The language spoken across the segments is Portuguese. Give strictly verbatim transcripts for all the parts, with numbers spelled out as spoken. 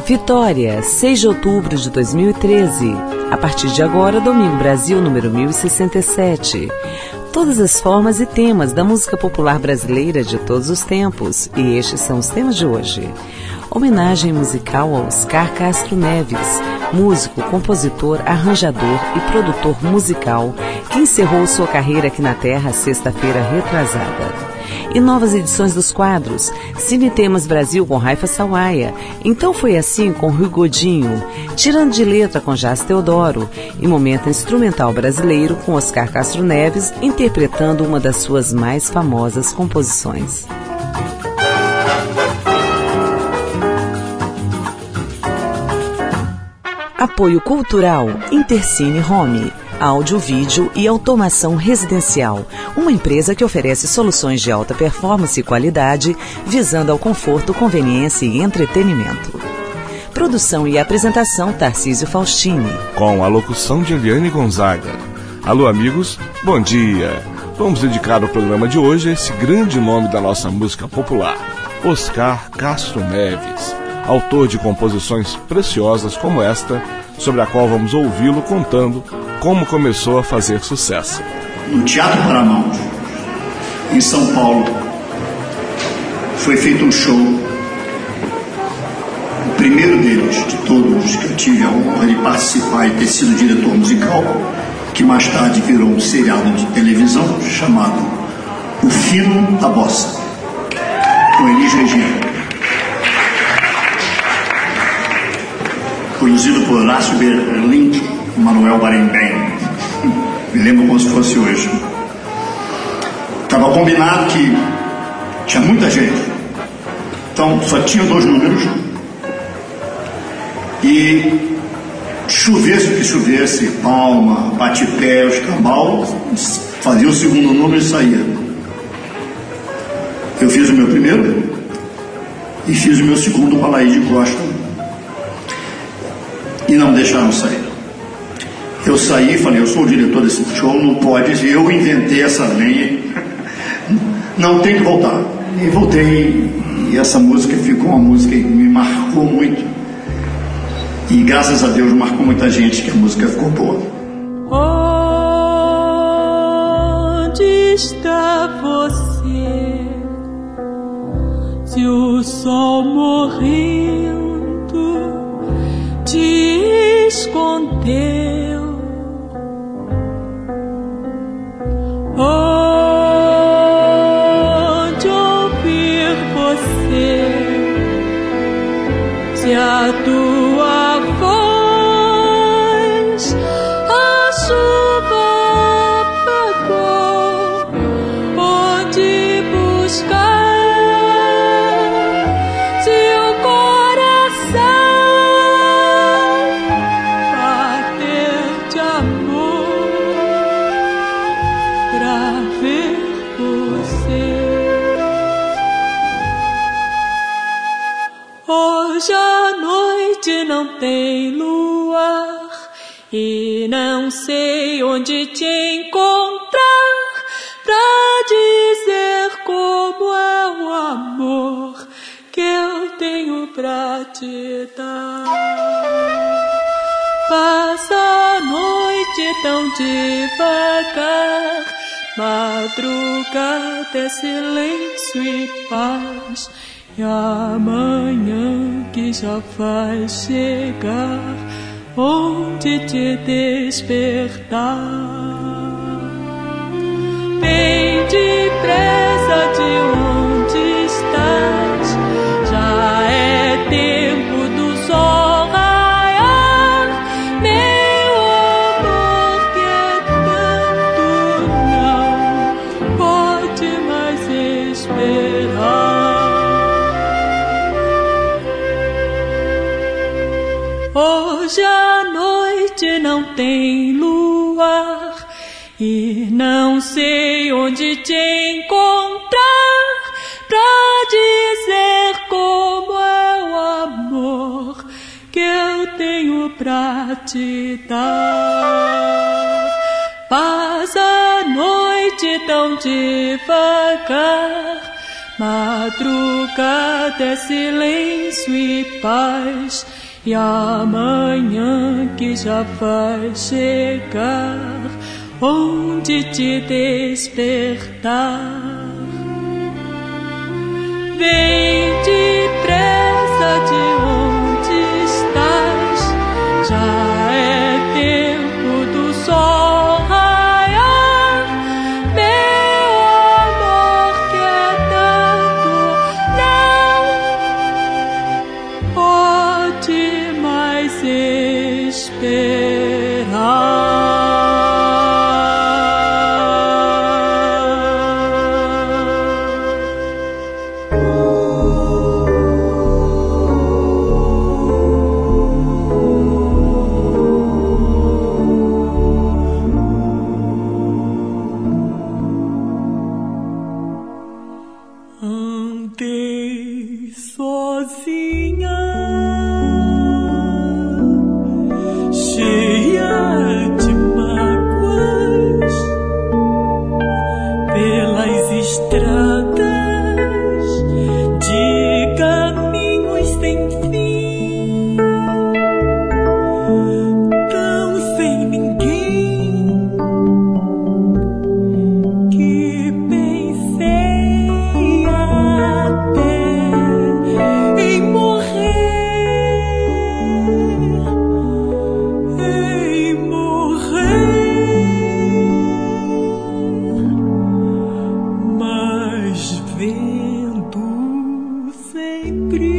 Vitória, seis de outubro de dois mil e treze. A partir de agora, Domingo Brasil número mil e sessenta e sete. Todas as formas e temas da música popular brasileira de todos os tempos. E estes são os temas de hoje. Homenagem musical a Oscar Castro Neves, músico, compositor, arranjador e produtor musical, que encerrou sua carreira aqui na Terra sexta-feira retrasada. E novas edições dos quadros Cine Temas Brasil com Raifa Sawaia, Então Foi Assim com Rui Godinho, Tirando de Letra com Jás Teodoro e Momento Instrumental Brasileiro com Oscar Castro Neves interpretando uma das suas mais famosas composições. Apoio Cultural Intercine Home, áudio, vídeo e automação residencial. Uma empresa que oferece soluções de alta performance e qualidade, visando ao conforto, conveniência e entretenimento. Produção e apresentação Tarcísio Faustini. Com a locução de Eliane Gonzaga. Alô amigos, bom dia. Vamos dedicar o programa de hoje a esse grande nome da nossa música popular, Oscar Castro Neves, autor de composições preciosas como esta, sobre a qual vamos ouvi-lo contando como começou a fazer sucesso. No Teatro Paramount, em São Paulo, foi feito um show, o primeiro deles, de todos, que eu tive a honra de participar e ter sido diretor musical, que mais tarde virou um seriado de televisão chamado O Fino da Bossa, com Elis Regina. Produzido por Horácio Berlink e Manuel Barenboim. Me lembro como se fosse hoje. Estava combinado que tinha muita gente. Então só tinha dois números. E chovesse o que chovesse, palma, bate-pé, os cambal, fazia o segundo número e saía. Eu fiz o meu primeiro e fiz o meu segundo com a Laís de Costa. E não deixaram sair. Eu saí e falei, eu sou o diretor desse show, não pode, eu inventei essa lei, não tem que voltar. E voltei, e essa música ficou uma música que me marcou muito. E graças a Deus marcou muita gente, que a música ficou boa. Onde está você? Se o sol morrendo te escondeu, onde ouvir você, se a tua voz a chuva apagou, onde buscar se o coração hoje a noite não tem luar e não sei onde te encontrar pra dizer como é o amor que eu tenho pra te dar. Passa a noite tão devagar, madrugada é silêncio e paz. E amanhã que já vai chegar, onde te despertar. Vem depressa de onde estás, já é tempo do sol raiar. Meu amor que é tanto, não pode mais esperar. Hoje a noite não tem luar e não sei onde te encontrar pra dizer como é o amor que eu tenho pra te dar. Passa a noite tão devagar, madrugada é silêncio e paz. e amanhã que já vai chegar, onde te despertar. Vem depressa de onde estás, já é tempo do sol raiar. Meu amor que é tanto, não pode mais esperar. Andei sozinha, cheia de mágoas, pelas estradas de caminhos sem fim, tão sem ninguém, que pensei até em morrer, em morrer, mas vendo sempre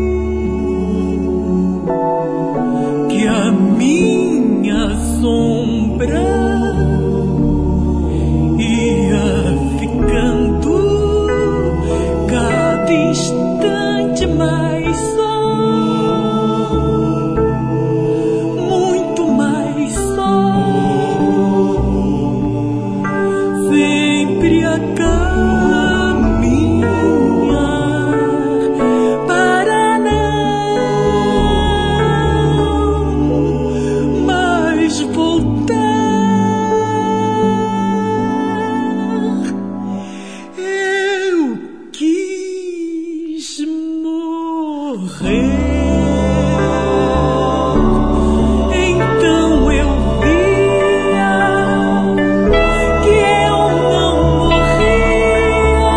que a minha sombra ia ficando cada instante mais só, muito mais só, sempre a caminhar para não mais voltar. Eu quis morrer, então eu via que eu não morria,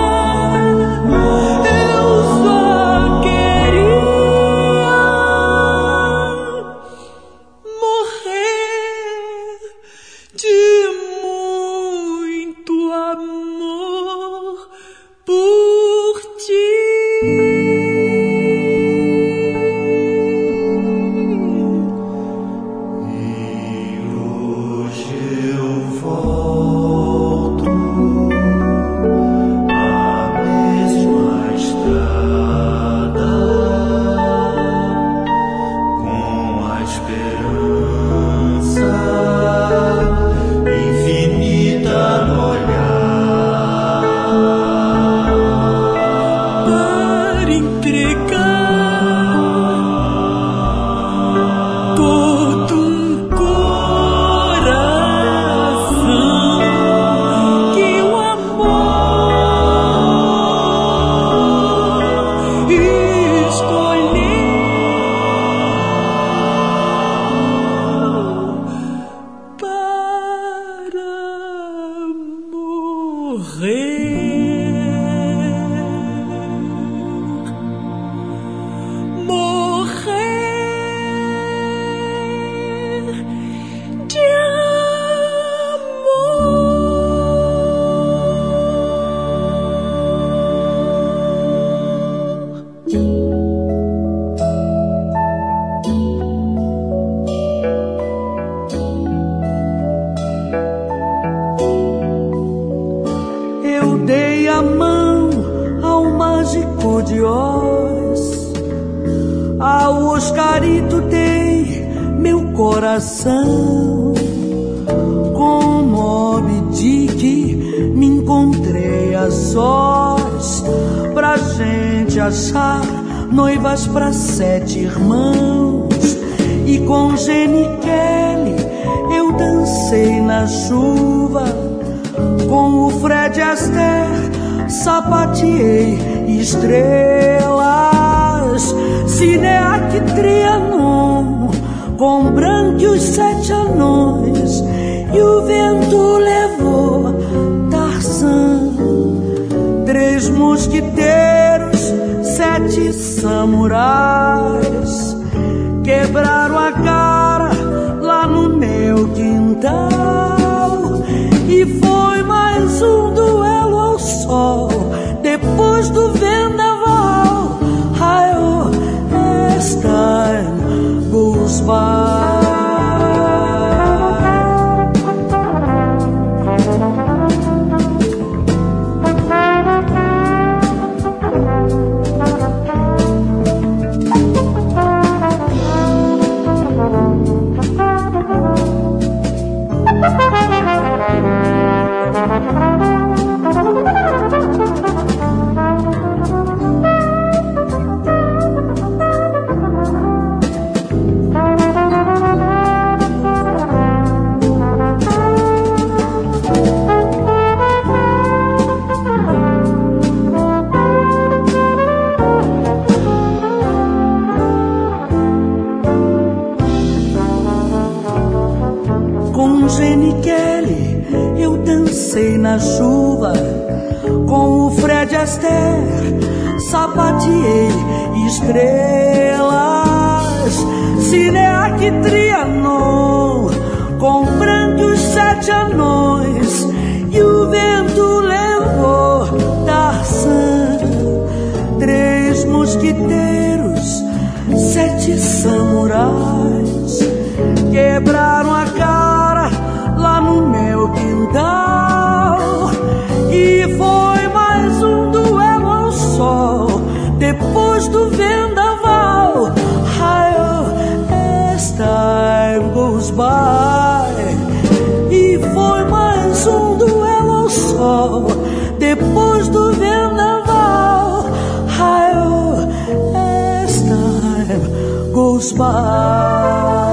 eu só queria morrer de muito amor por ti. Hoje eu volto à mesma estrada, com a esperança infinita no olhar, Para entregar todo um coração que o amor escolheu para morrer, morrer de Eu dei a mão ao mágico de Oz, ao Oscarito dei meu coração. Com Moby Dick me encontrei a sós, pra gente achar noivas pra sete irmãos. E com Gene Kelly eu dancei na chuva, com o Fred Astaire sapateei estrelas voz, Cineac Trianon, com brânquios sete anões, e o vento levou Tarzan. Três mosquiteiros, sete samurais, quebraram a cara lá no meu quintal. E foi mais um duelo ao sol, depois do vendaval. Oh, as time goes by. Na chuva, com o Fred Astaire, sapateei estrelas. Cineac Trianon, com brânquios sete anões, e o vento levou Tarzan. Três mosquiteiros, sete samurais, quebraram a cara lá no meu quintal. E foi mais um duelo ao sol, depois do vendaval. Oh, as time goes by. E foi mais um duelo ao sol, depois do vendaval. Oh, as time goes by.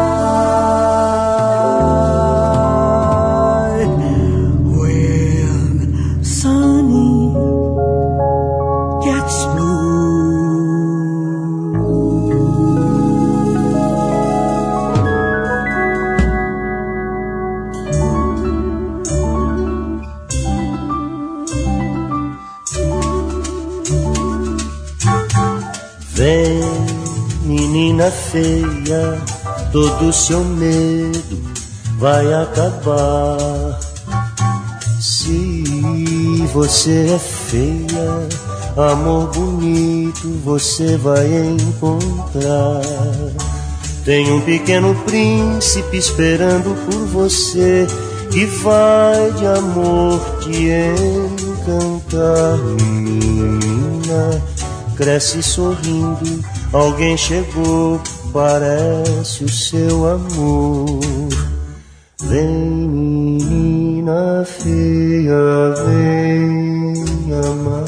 Vem, menina feia, todo seu medo vai acabar. Se você é feia, amor bonito você vai encontrar. Tem um pequeno príncipe esperando por você, que vai de amor te encantar. Menina, cresce sorrindo, alguém chegou, parece o seu amor. Vem, menina feia, vem amar.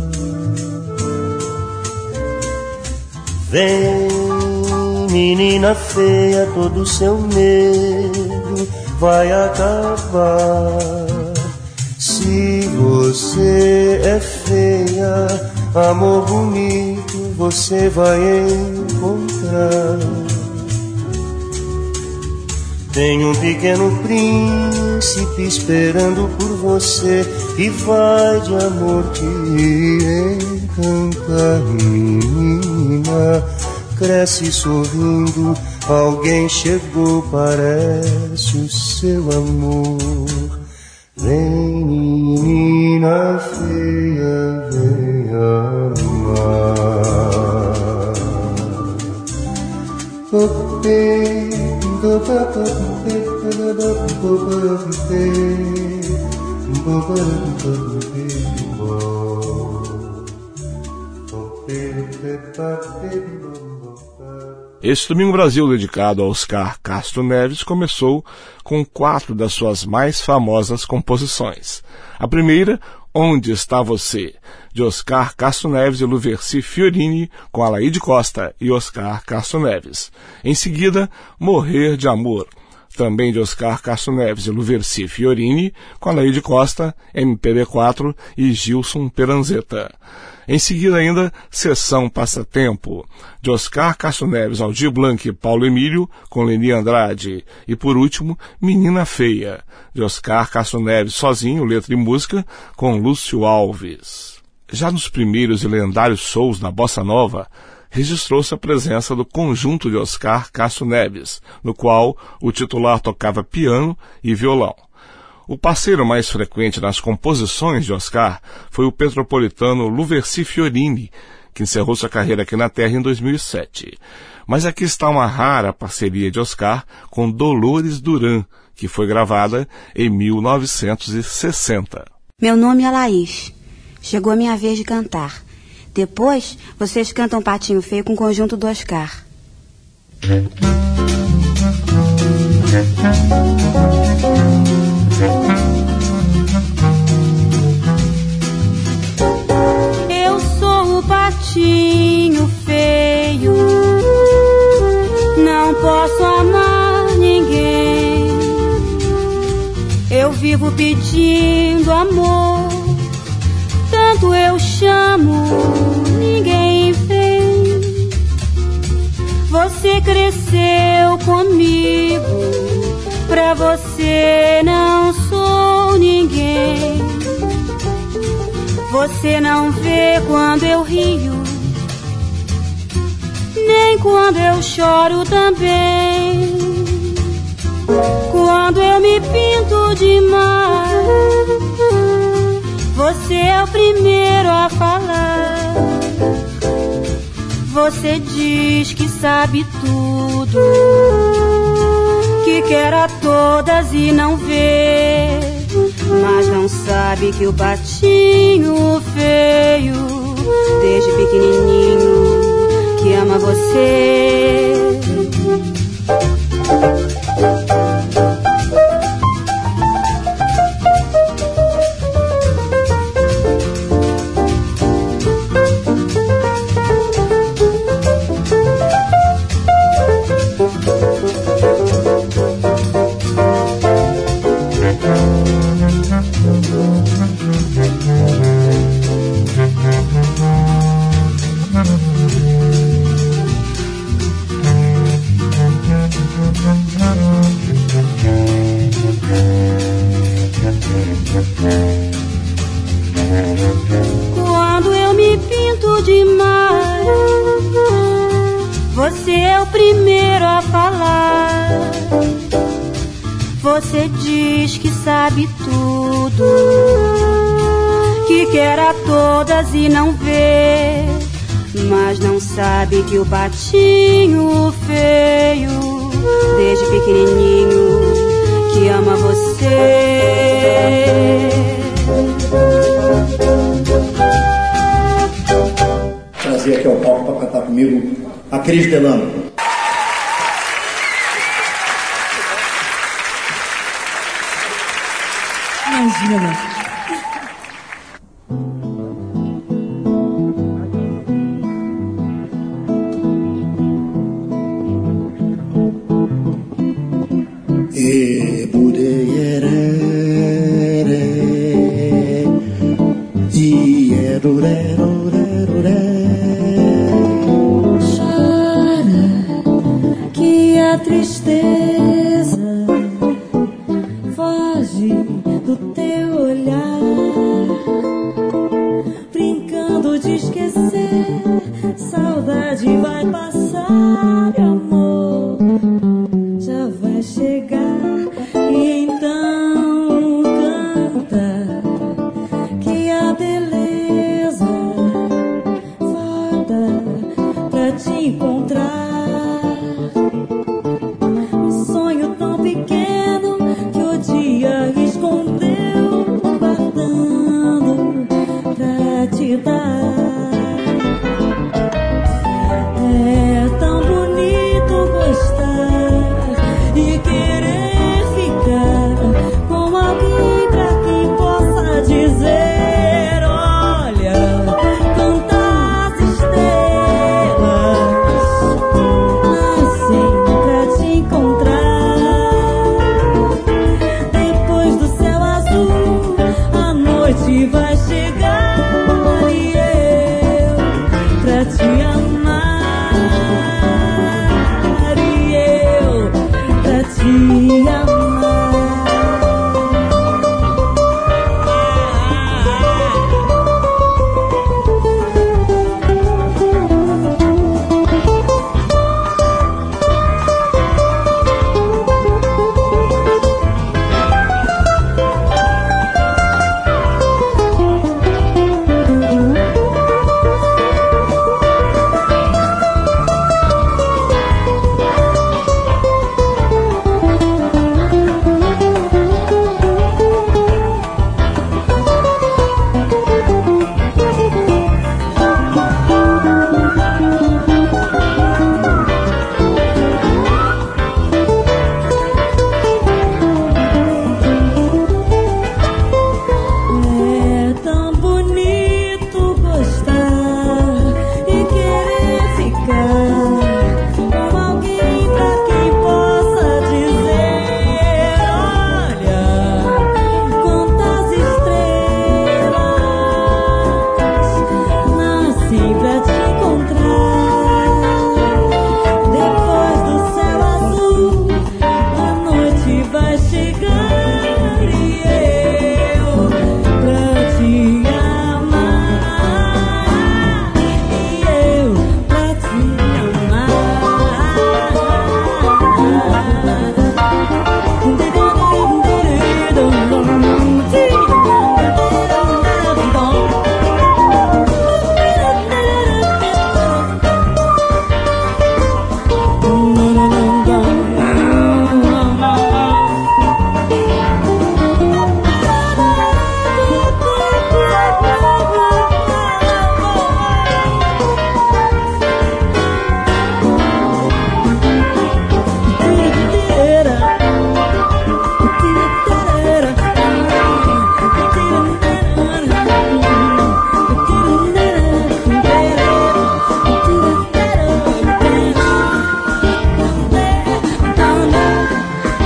Vem, menina feia, todo seu medo vai acabar. Se você é feia, amor bonito você vai encontrar. Tem um pequeno príncipe esperando por você, que vai de amor te encantar. Menina, cresce sorrindo, alguém chegou, parece o seu amor. Vem, menina feia, vem amar. Esse Domingo Brasil, dedicado a Oscar Castro Neves, começou com quatro das suas mais famosas composições. A primeira, Onde Está Você?, de Oscar Castro Neves e Luverci Fiorini, com Alaide Costa e Oscar Castro Neves. Em seguida, Morrer de Amor, também de Oscar Castro Neves e Luverci Fiorini, com Alaide Costa, M P B quatro e Gilson Peranzeta. Em seguida ainda, Sessão Passatempo, de Oscar Castro Neves, Aldir Blanc e Paulo Emílio, com Leni Andrade. E por último, Menina Feia, de Oscar Castro Neves, sozinho, letra e música, com Lúcio Alves. Já nos primeiros e lendários shows da Bossa Nova, registrou-se a presença do conjunto de Oscar Castro Neves, no qual o titular tocava piano e violão. O parceiro mais frequente nas composições de Oscar foi o petropolitano Luverci Fiorini, que encerrou sua carreira aqui na Terra em dois mil e sete. Mas aqui está uma rara parceria de Oscar com Dolores Duran, que foi gravada em mil novecentos e sessenta. Meu nome é Laís. Chegou a minha vez de cantar. Depois, vocês cantam Patinho Feio com o conjunto do Oscar. Eu sou o patinho feio, não posso amar ninguém. Eu vivo pedindo amor, tanto eu chamo, ninguém vem. Você cresceu comigo, pra você não sou ninguém. Você não vê quando eu rio, nem quando eu choro também. Quando eu me pinto demais, você é o primeiro a falar. Você diz que sabe tudo, que quer a todas e não vê, mas não sabe que o patinho feio, desde pequenininho, que ama você. Quando eu me pinto demais, você é o primeiro a falar. Você diz que sabe tudo, que quer a todas e não vê, mas não sabe que o patinho feio, desde pequenininho, que ama você. Trazer aqui ao palco para cantar comigo a Cris Delano. Imagina. E budeyerere dierurerurerure. Chora que a tristeza foge do teu olhar, brincando de esquecer, saudade vai passar, amor já vai chegar. E então canta que a beleza volta pra te encontrar.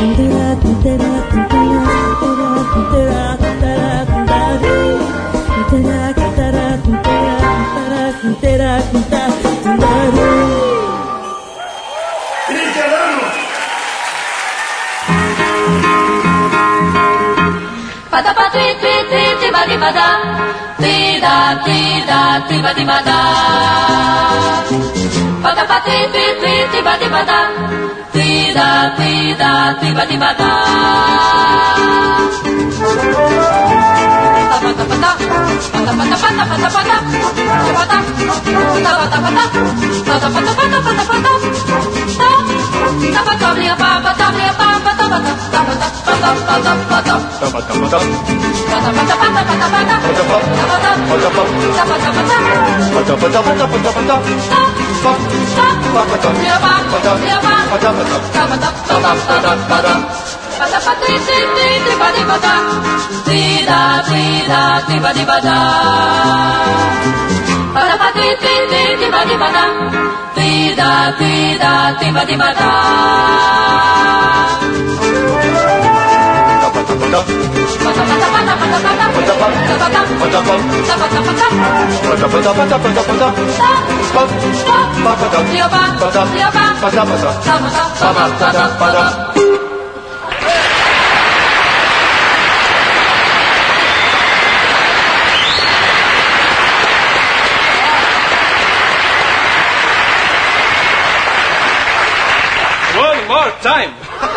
One more time.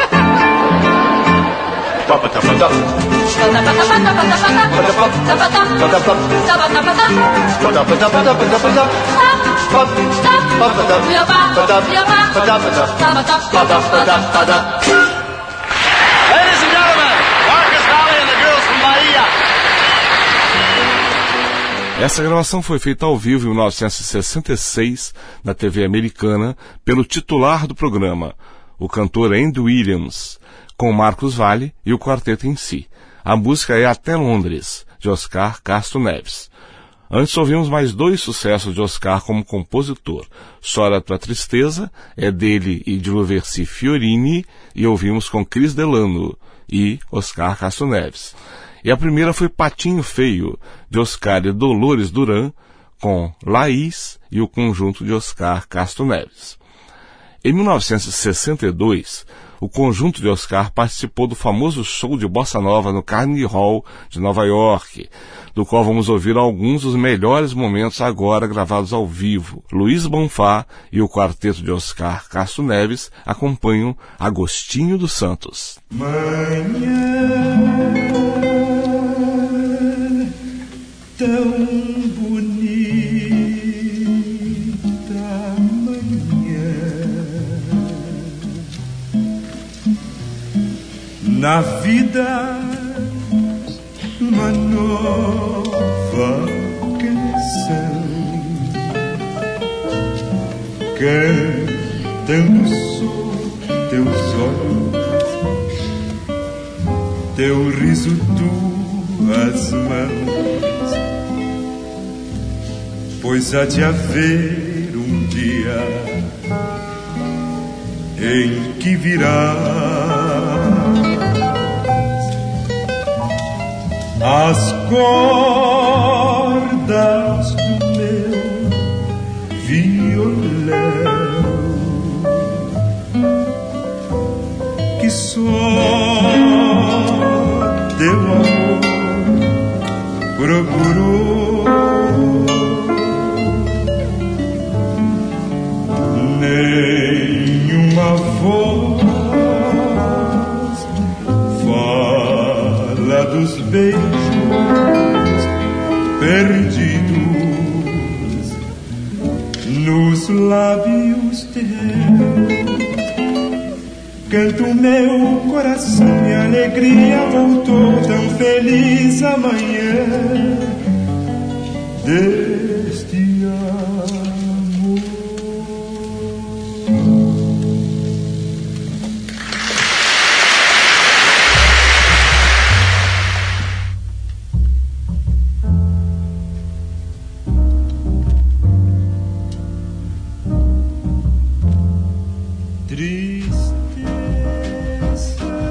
Ladies and gentlemen, Marcus Valley and the Girls from Bahia. Essa gravação foi feita ao vivo em mil novecentos e sessenta e seis na T V americana pelo titular do programa, o cantor Andy Williams, com Marcos Valle e o quarteto em si. A música é Até Londres, de Oscar Castro Neves. Antes ouvimos mais dois sucessos de Oscar como compositor. Sora Tua Tristeza é dele e de Luversi Fiorini, e ouvimos com Cris Delano e Oscar Castro Neves. E a primeira foi Patinho Feio, de Oscar e Dolores Duran, com Laís e o conjunto de Oscar Castro Neves. Em mil novecentos e sessenta e dois, o conjunto de Oscar participou do famoso show de Bossa Nova no Carnegie Hall de Nova York, do qual vamos ouvir alguns dos melhores momentos agora gravados ao vivo. Luiz Bonfá e o quarteto de Oscar Castro Neves acompanham Agostinho dos Santos. Manhã tão bonita, manhã na vida, uma nova canção cantando sobre teus olhos, teu riso, tuas mãos, pois há de haver um dia em que virás as cordas do meu violão, que só teu amor procurou, nenhuma voz fala dos beijos perdidos nos lábios teus. Canto meu coração e a alegria voltou, tão feliz amanhã deste amor. Tristeza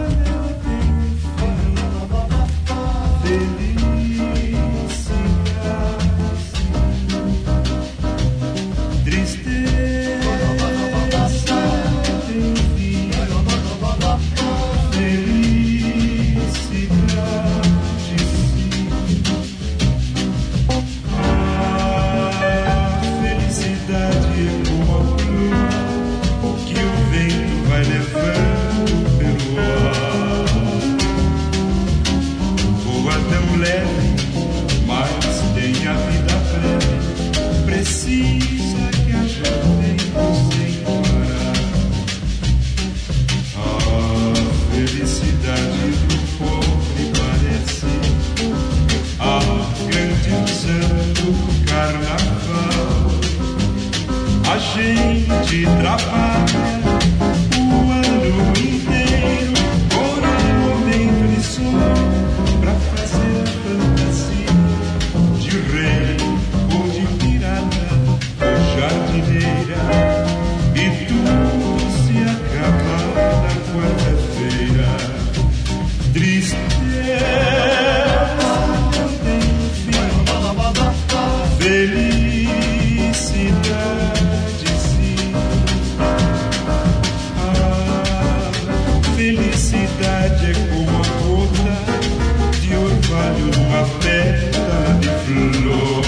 felicidade é como a gota de orvalho numa pétala de flor.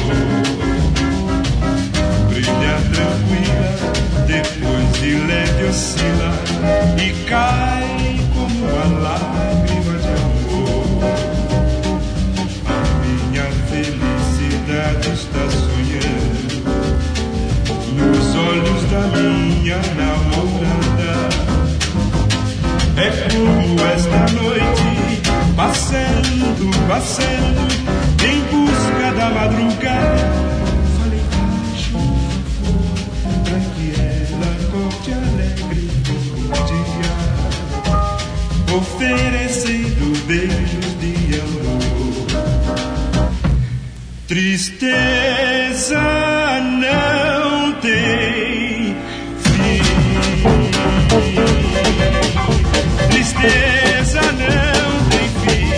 Brilha tranquila, depois de leve oscila e cai como uma lágrima de amor. A minha felicidade está sonhando nos olhos da minha namorada. É como esta noite, passando, passando, em busca da madrugada. Falei baixo, pra que ela acorde alegre como dia, oferecendo beijos de amor. Tristeza não tem fim. Tristeza não tem fim.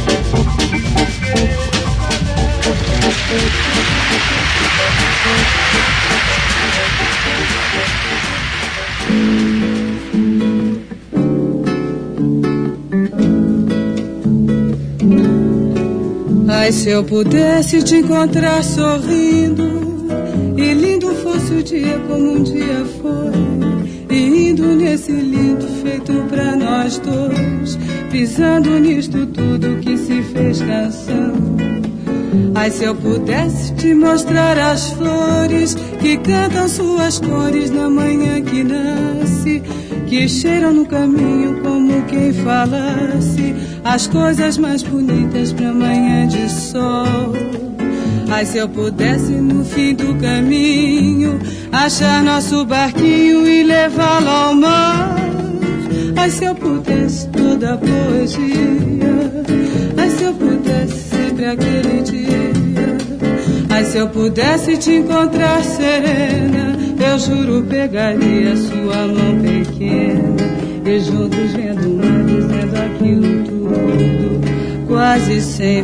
Ai, se eu pudesse te encontrar sorrindo, e lindo fosse o dia como um dia foi, e indo nesse lindo feito pra nós dois, pisando nisto tudo que se fez canção. Ai, se eu pudesse te mostrar as flores que cantam suas cores na manhã que nasce, que cheiram no caminho como quem falasse as coisas mais bonitas pra manhã de sol. Ai, se eu pudesse no fim do caminho achar nosso barquinho e levá-lo ao mar. Ai, se eu pudesse toda a poesia. Ai, se eu pudesse sempre aquele dia. Ai, se eu pudesse te encontrar serena, eu juro pegaria sua mão pequena e juntos vendo o mar, dizendo aquilo tudo, quase sem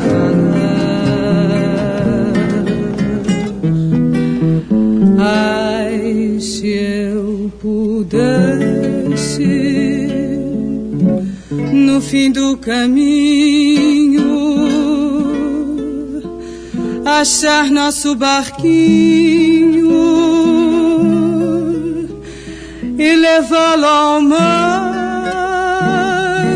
falar. Ai, se eu pudesse no fim do caminho achar nosso barquinho e levá-lo ao mar.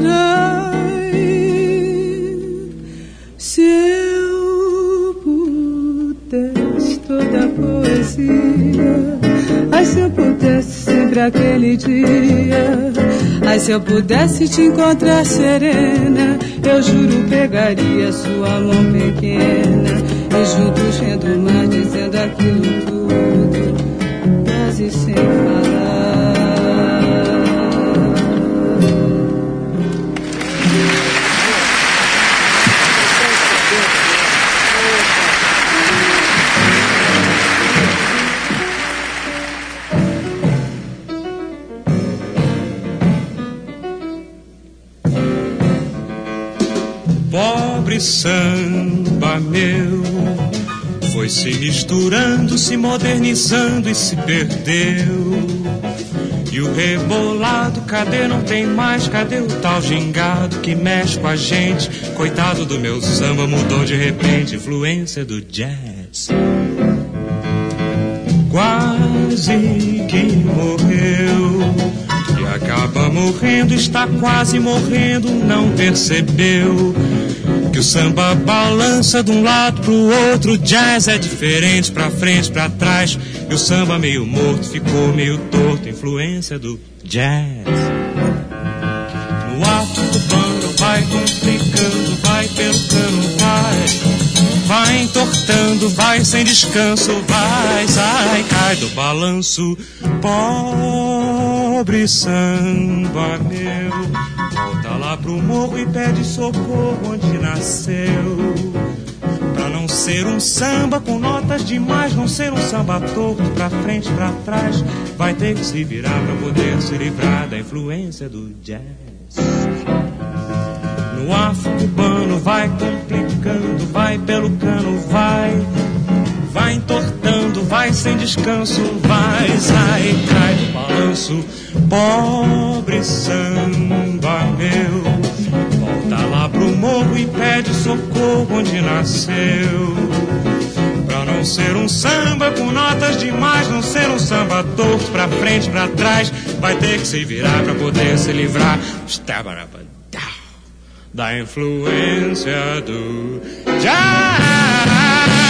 Ai, se eu pudesse toda a poesia. Ai, se eu pudesse sempre aquele dia. Ai, se eu pudesse te encontrar serena, eu juro pegaria sua mão pequena e juntos vendo o mar, dizendo aquilo tudo, quase sem falar. Pobre samba meu, foi se misturando, se modernizando e se perdeu. E o rebolado, cadê? Não tem mais, cadê o tal gingado que mexe com a gente? Coitado do meu samba, mudou de repente, influência do jazz. Quase que morreu e acaba morrendo, está quase morrendo, não percebeu que o samba balança de um lado pro outro, o jazz é diferente, pra frente, pra trás, e o samba meio morto ficou meio torto, influência do jazz. No ato do bando vai complicando, vai pelo cano, vai, vai entortando, vai sem descanso, vai, sai, cai do balanço. Pobre samba meu, volta lá pro morro e pede socorro onde nasceu. Pra não ser um samba com notas demais, não ser um samba torto pra frente, pra trás, vai ter que se virar pra poder se livrar da influência do jazz. No afro cubano vai complicando, vai pelo cano, vai, vai entortando, vai sem descanso, vai, sai, cai do balanço. Pobre samba meu, nasceu. Pra não ser um samba com notas demais, não ser um samba torto pra frente, pra trás, vai ter que se virar pra poder se livrar da influência do jazz.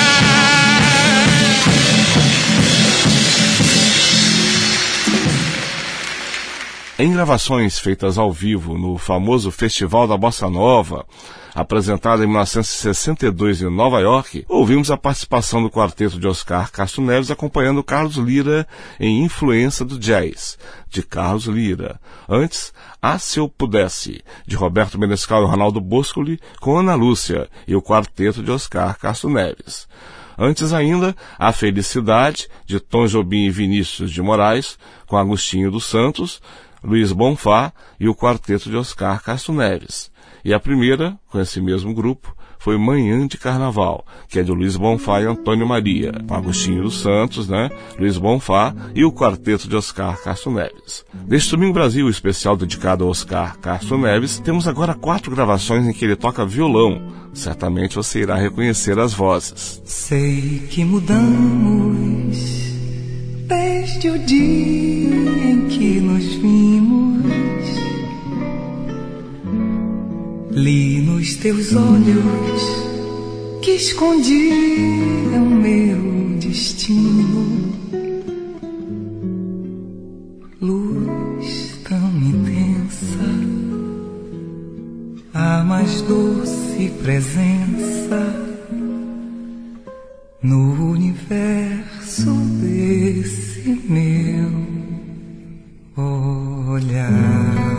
Em gravações feitas ao vivo no famoso Festival da Bossa Nova, apresentado em mil novecentos e sessenta e dois em Nova York, ouvimos a participação do quarteto de Oscar Castro Neves acompanhando Carlos Lyra em Influência do Jazz, de Carlos Lyra. Antes, Ah, Se Eu Pudesse, de Roberto Menescal e Ronaldo Boscoli, com Ana Lúcia e o quarteto de Oscar Castro Neves. Antes ainda, A Felicidade, de Tom Jobim e Vinícius de Moraes, com Agostinho dos Santos, Luiz Bonfá e o quarteto de Oscar Castro Neves. E a primeira, com esse mesmo grupo, foi Manhã de Carnaval, que é de Luiz Bonfá e Antônio Maria, com Agostinho dos Santos, né, Luiz Bonfá e o quarteto de Oscar Castro Neves. Neste Domingo Brasil especial dedicado a Oscar Castro Neves, temos agora quatro gravações em que ele toca violão. Certamente você irá reconhecer as vozes. Sei que mudamos desde o dia em que nos vimos. Li nos teus olhos que escondiam meu destino. Luz tão intensa, a mais doce presença no universo desse meu olhar.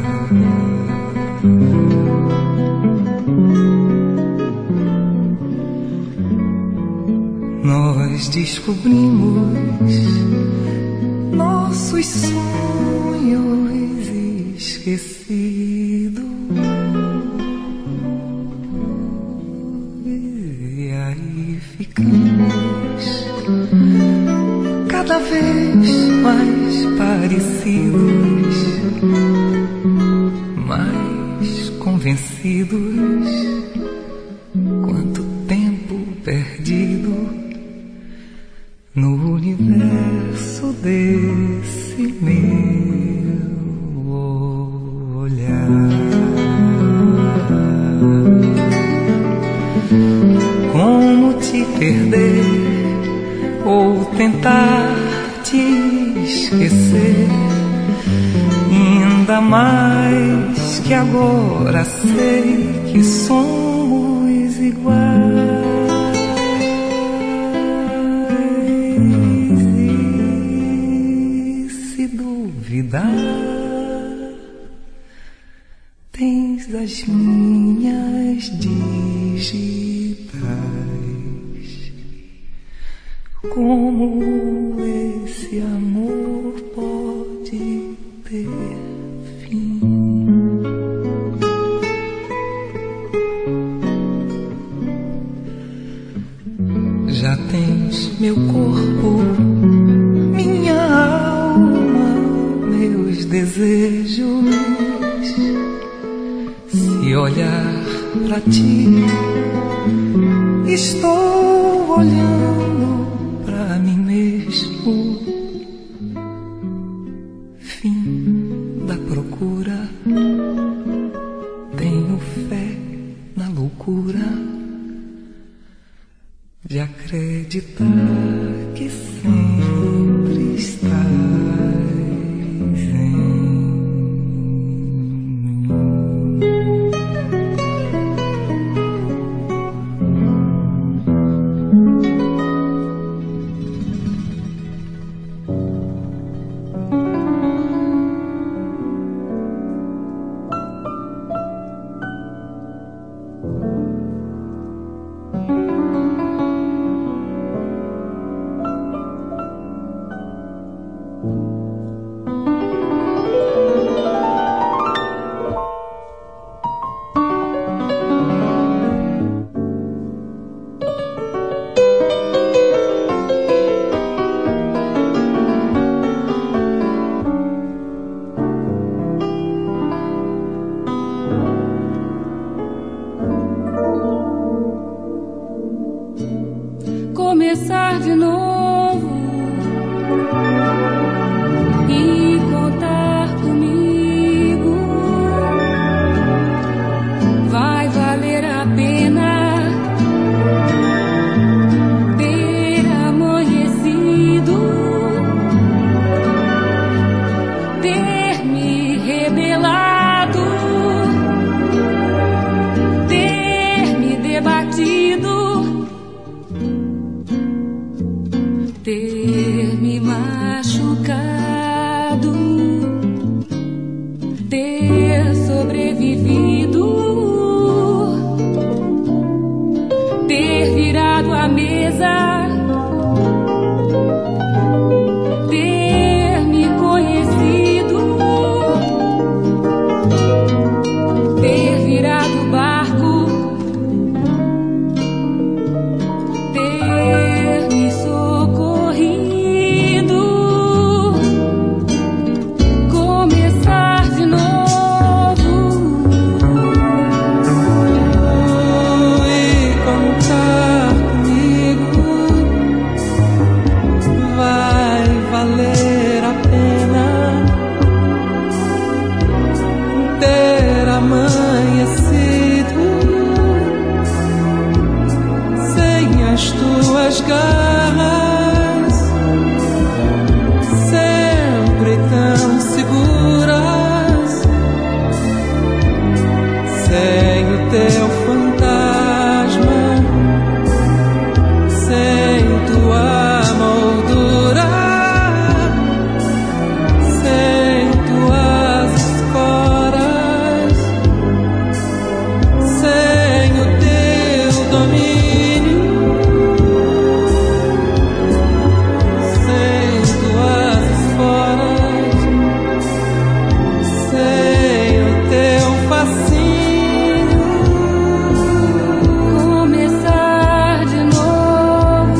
Nós descobrimos nossos sonhos esquecidos. E aí ficamos cada vez mais parecidos, mais convencidos. Quanto tempo perdido no universo desse meu olhar. Como te perder ou tentar te esquecer, ainda mais que agora sei que somos iguais. Tens as minhas digitais. Como esse amor pode ter fim? Já tens meu corpo, minha alma, meus desejos. Se olhar pra ti, estou olhando pra mim mesmo. Fim da procura, tenho fé na loucura de acreditar que sempre estás em mim. começar de novo e contar comigo. Vai valer a pena ter amanhecido, ter me rebelado, ter me debatido, ter me machucado, ter sobrevivido, ter virado a mesa, ter me conhecido, ter virado o barco, ter me socorrido, começar de novo e contar comigo. Vai valer a pena ter amanhecido sem as tuas garras, sempre tão seguras, sem o teu fantasma, sem tua moldura, sem tuas esporas, sem o teu domínio, sem tuas esporas, sem o teu fascínio. começar de novo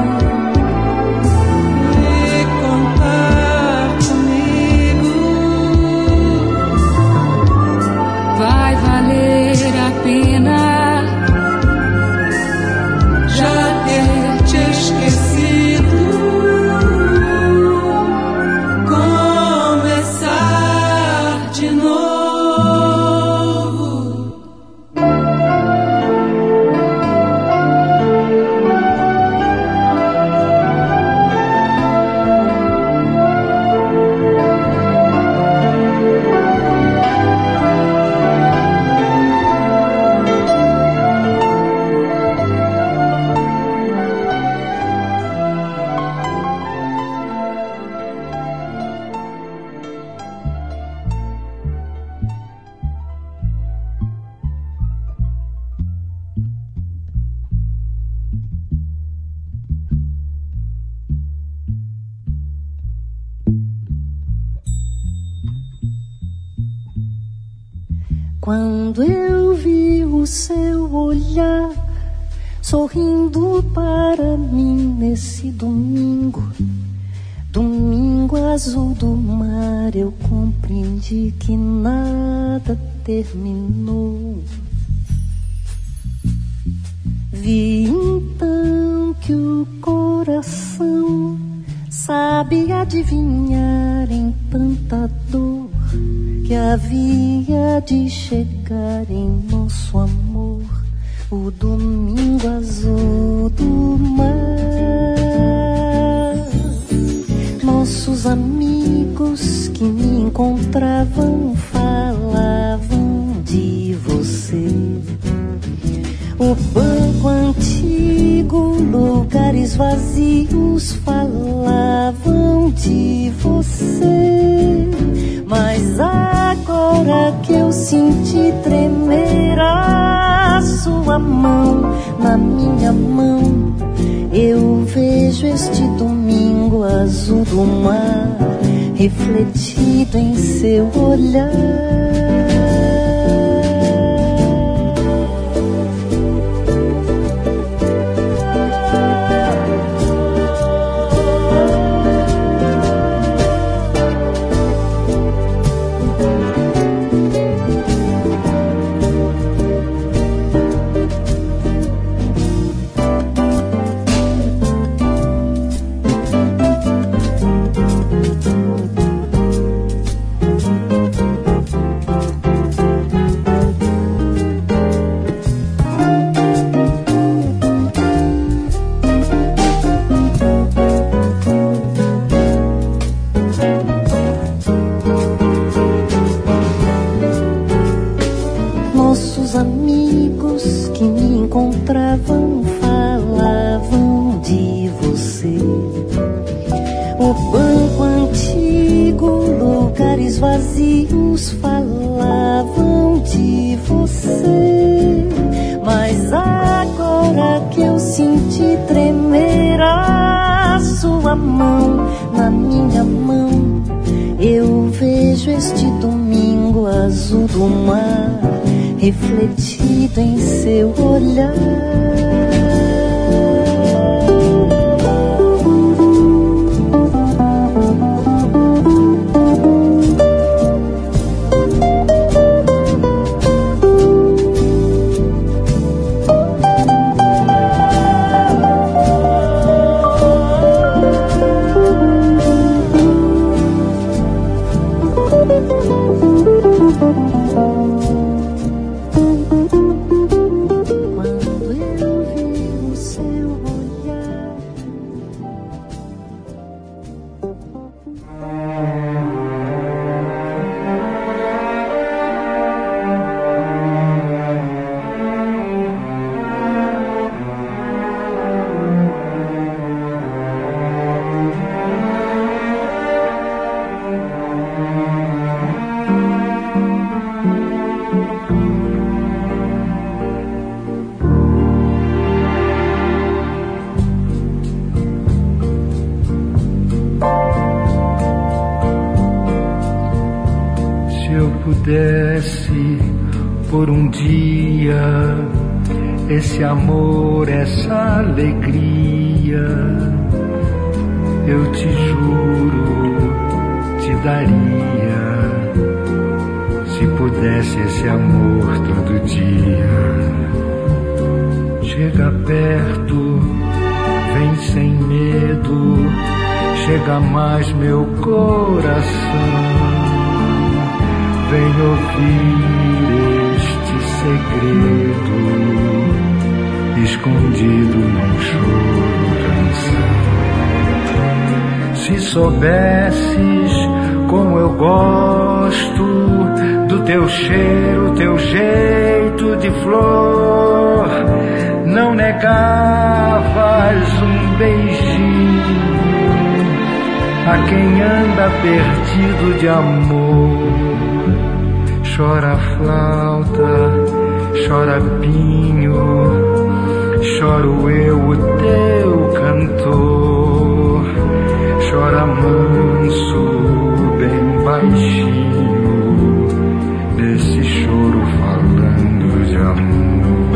E contar comigo. vai valer a pena Já ter te esquecido, começar de novo. Quando eu vi o seu olhar sorrindo para mim nesse domingo, domingo azul do mar, eu compreendi que nada terminou. Vi então que o coração sabe adivinhar em tanta dor que havia de chegar em nosso amor o domingo azul do mar. Nossos amigos que me encontravam falavam de você. O banco antigo, lugares vazios falavam de você. Mas agora que eu senti tremer a sua mão na minha mão, eu vejo este domingo azul do mar refletido em seu olhar. do mar refletido em seu olhar. Pudesse por um dia esse amor, essa alegria, eu te juro, te daria, se pudesse esse amor todo dia. Chega perto, vem sem medo, chega mais meu coração. Vem ouvir este segredo, escondido num choro canção. Se soubesses como eu gosto do teu cheiro, teu jeito de flor, não negavas um beijinho a quem anda perdido de amor. Chora flauta, chora pinho, choro eu, o teu cantor. Chora manso, bem baixinho, desse choro falando de amor.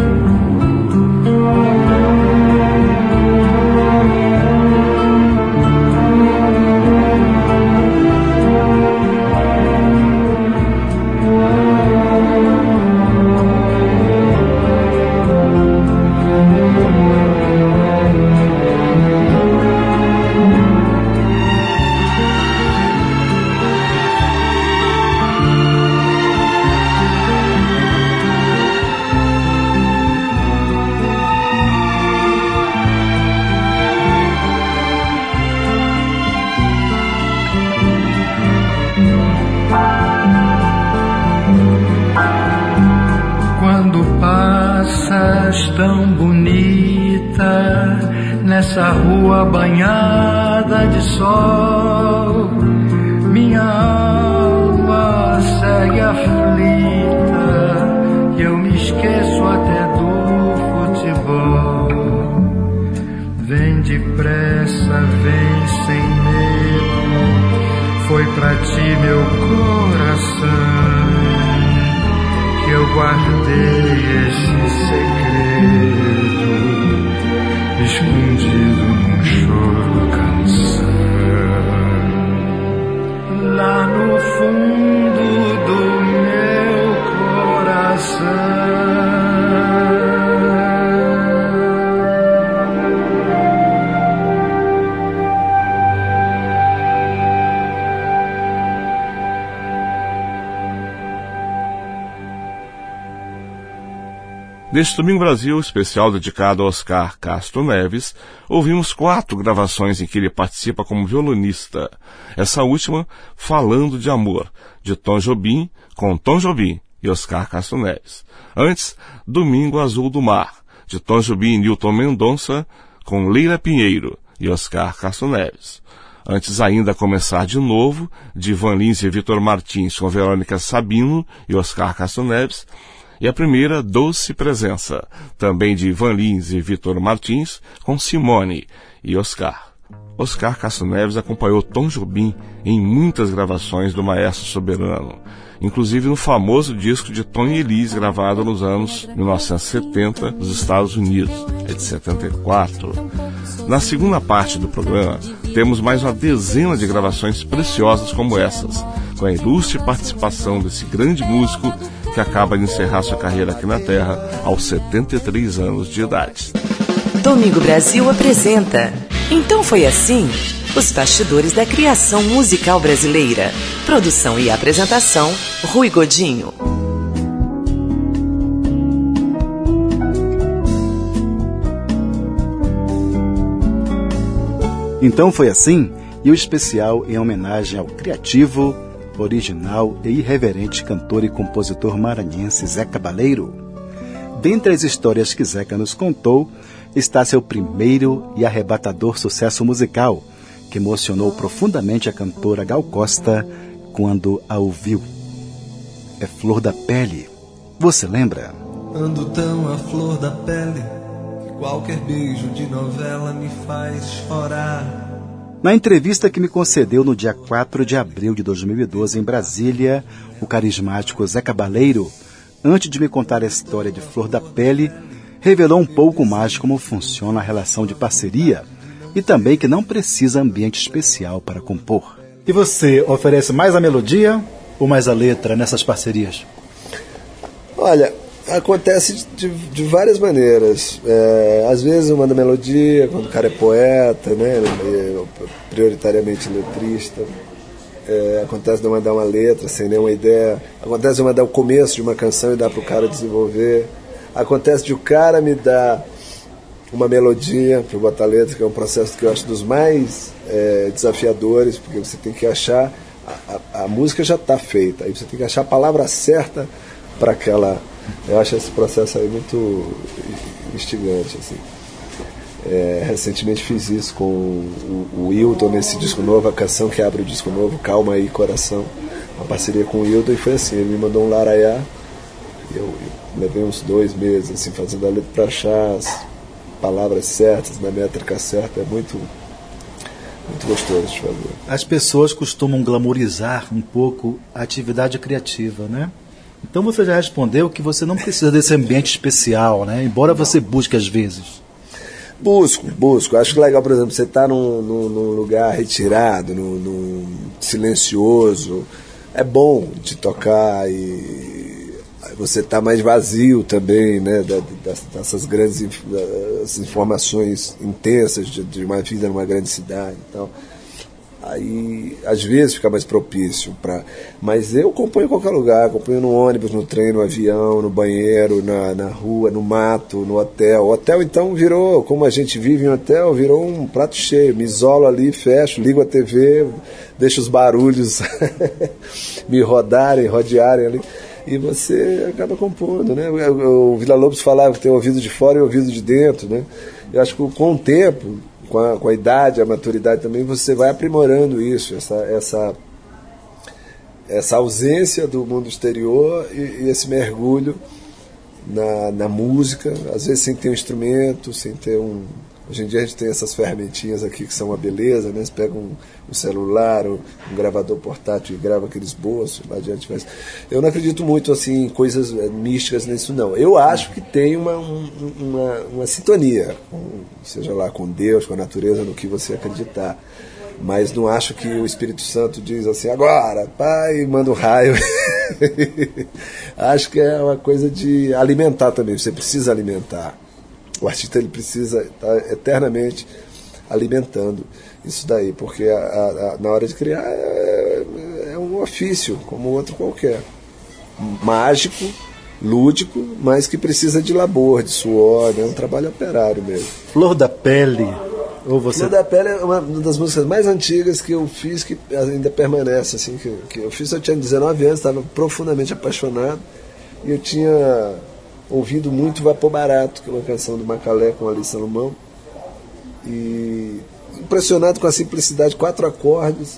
Tão bonita nessa rua banhada de sol, minha alma segue aflita e eu me esqueço até do futebol. Vem depressa, vem sem medo, foi pra ti meu coração que eu guardei esse segredo, escondido num choro canção. Lá no fundo do meu coração. Neste Domingo Brasil, especial dedicado a Oscar Castro Neves, ouvimos quatro gravações em que ele participa como violonista. Essa última, Falando de Amor, de Tom Jobim, com Tom Jobim e Oscar Castro Neves. Antes, Domingo Azul do Mar, de Tom Jobim e Nilton Mendonça, com Leila Pinheiro e Oscar Castro Neves. Antes ainda, Começar de Novo, de Ivan Lins e Vitor Martins, com Verônica Sabino e Oscar Castro Neves. E a primeira, Doce Presença, também de Ivan Lins e Vitor Martins, com Simone e Oscar. Oscar Castro Neves acompanhou Tom Jobim em muitas gravações do Maestro Soberano, inclusive no famoso disco de Tom e Elis, gravado nos anos mil novecentos e setenta nos Estados Unidos, é de setenta e quatro. Na segunda parte do programa, temos mais uma dezena de gravações preciosas como essas, com a ilustre participação desse grande músico que acaba de encerrar sua carreira aqui na Terra aos setenta e três anos de idade. Domingo Brasil apresenta Então Foi Assim, os bastidores da criação musical brasileira. Produção e apresentação, Rui Godinho. Então Foi Assim, e o especial em homenagem ao criativo, original e irreverente cantor e compositor maranhense Zé Cabaleiro. Dentre as histórias que Zeca nos contou, está seu primeiro e arrebatador sucesso musical, que emocionou profundamente a cantora Gal Costa quando a ouviu. É Flor da Pele. Você lembra? Ando tão à flor da pele que qualquer beijo de novela me faz chorar. Na entrevista que me concedeu no dia quatro de abril de dois mil e doze em Brasília, o carismático Zé Cabaleiro, antes de me contar a história de Flor da Pele, revelou um pouco mais como funciona a relação de parceria e também que não precisa ambiente especial para compor. E você oferece mais a melodia ou mais a letra nessas parcerias? Olha, acontece de, de várias maneiras. É, às vezes eu mando melodia, quando o cara é poeta, né, prioritariamente letrista. É, acontece de eu mandar uma letra sem nenhuma ideia. Acontece de eu mandar o começo de uma canção e dar para o cara desenvolver. Acontece de o cara me dar uma melodia para eu botar letra, que é um processo que eu acho dos mais é, desafiadores, porque você tem que achar, a, a, a música já está feita, aí você tem que achar a palavra certa para aquela. Eu acho esse processo aí muito instigante, assim. É, recentemente fiz isso com o, o Hilton nesse disco novo, a canção que abre o disco novo, Calma Aí Coração, uma parceria com o Hilton, e foi assim, ele me mandou um laraiá, e eu, eu levei uns dois meses assim, fazendo a letra para achar as palavras certas, na métrica certa, é muito, muito gostoso de fazer. As pessoas costumam glamourizar um pouco a atividade criativa, né? Então você já respondeu que você não precisa desse ambiente especial, né? Embora você busque às vezes. Busco, busco. Acho legal, por exemplo, você está num, num, num lugar retirado, num, num silencioso. É bom de tocar e você está mais vazio também, né? Dessas grandes das informações intensas de, de uma vida numa grande cidade e tal. Aí, às vezes, fica mais propício para. Mas eu componho em qualquer lugar, componho no ônibus, no trem, no avião, no banheiro, na, na rua, no mato, no hotel. O hotel, então, virou, como a gente vive em hotel, virou um prato cheio. Me isolo ali, fecho, ligo a T V, deixo os barulhos me rodarem, rodearem ali. E você acaba compondo, né? O Villa-Lobos falava que tem ouvido de fora e ouvido de dentro, né? Eu acho que com o tempo, com a, com a idade, a maturidade também, você vai aprimorando isso, essa, essa, essa ausência do mundo exterior e, e esse mergulho na, na música, às vezes sem ter um instrumento, sem ter um... Hoje em dia a gente tem essas ferramentinhas aqui que são uma beleza, né? Você pega um, um celular, um, um gravador portátil e grava aquele esboço lá adiante. Mas eu não acredito muito assim, em coisas místicas nisso, não. Eu acho que tem uma, um, uma, uma sintonia, com, seja lá com Deus, com a natureza, no que você acreditar. Mas não acho que o Espírito Santo diz assim, agora, pai, manda um raio. Acho que é uma coisa de alimentar também, você precisa alimentar. O artista ele precisa estar eternamente alimentando isso daí, porque a, a, na hora de criar é, é um ofício, como outro qualquer. Mágico, lúdico, mas que precisa de labor, de suor, né? É um trabalho operário mesmo. Flor da Pele. Ou você... Flor da Pele é uma das músicas mais antigas que eu fiz, que ainda permanece. Assim, que, que eu fiz, eu tinha dezenove anos, estava profundamente apaixonado, e eu tinha ouvido muito Vapor Barato, que é uma canção do Macalé com Ali Salomão, e impressionado com a simplicidade, quatro acordes,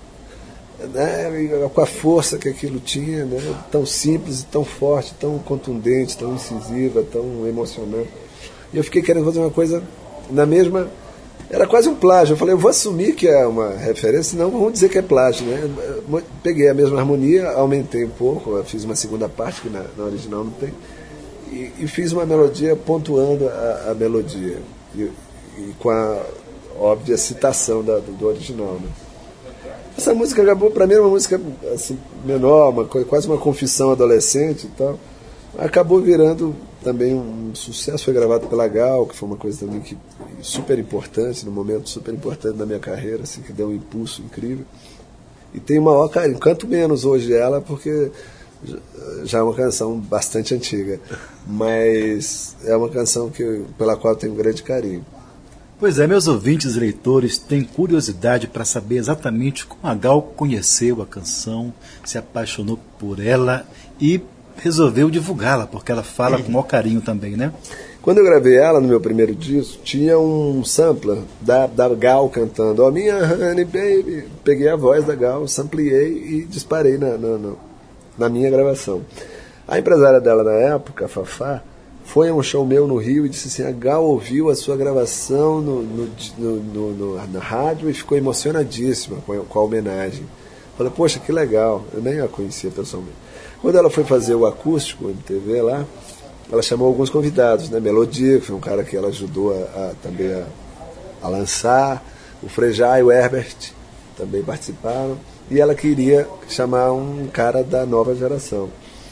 né, com a força que aquilo tinha, né, tão simples, tão forte, tão contundente, tão incisiva, tão emocionante. E eu fiquei querendo fazer uma coisa na mesma Era quase um plágio. Eu falei, eu vou assumir que é uma referência, senão vamos dizer que é plágio, né? Eu peguei a mesma harmonia, aumentei um pouco, fiz uma segunda parte, que na, na original não tem, e, e fiz uma melodia pontuando a, a melodia, e, e com a óbvia citação da, do, do original, né? Essa música acabou, para mim, era uma música assim, menor, uma, quase uma confissão adolescente e tal. Acabou virando também um sucesso, foi gravado pela Gal, que foi uma coisa também que, super importante, num momento super importante da minha carreira, assim, que deu um impulso incrível. E tem o maior carinho, canto menos hoje ela, porque já é uma canção bastante antiga, mas é uma canção que, pela qual eu tenho um grande carinho. Pois é, meus ouvintes e leitores têm curiosidade para saber exatamente como a Gal conheceu a canção, se apaixonou por ela e resolveu divulgá-la, porque ela fala com o maior carinho também, né? Quando eu gravei ela no meu primeiro disco, tinha um sampler da, da Gal cantando "Oh, minha honey baby". Peguei a voz da Gal, sampleei e disparei na, na, na, na minha gravação. A empresária dela na época, a Fafá, foi a um show meu no Rio e disse assim, a Gal ouviu a sua gravação no, no, no, no, no, na rádio e ficou emocionadíssima com a, com a homenagem. Falei, poxa, que legal, eu nem a conhecia pessoalmente. Quando ela foi fazer o acústico M T V lá, ela chamou alguns convidados, né? Melodia, que foi um cara que ela ajudou a, a, também a, a lançar, o Frejá e o Herbert também participaram, e ela queria chamar um cara da nova geração.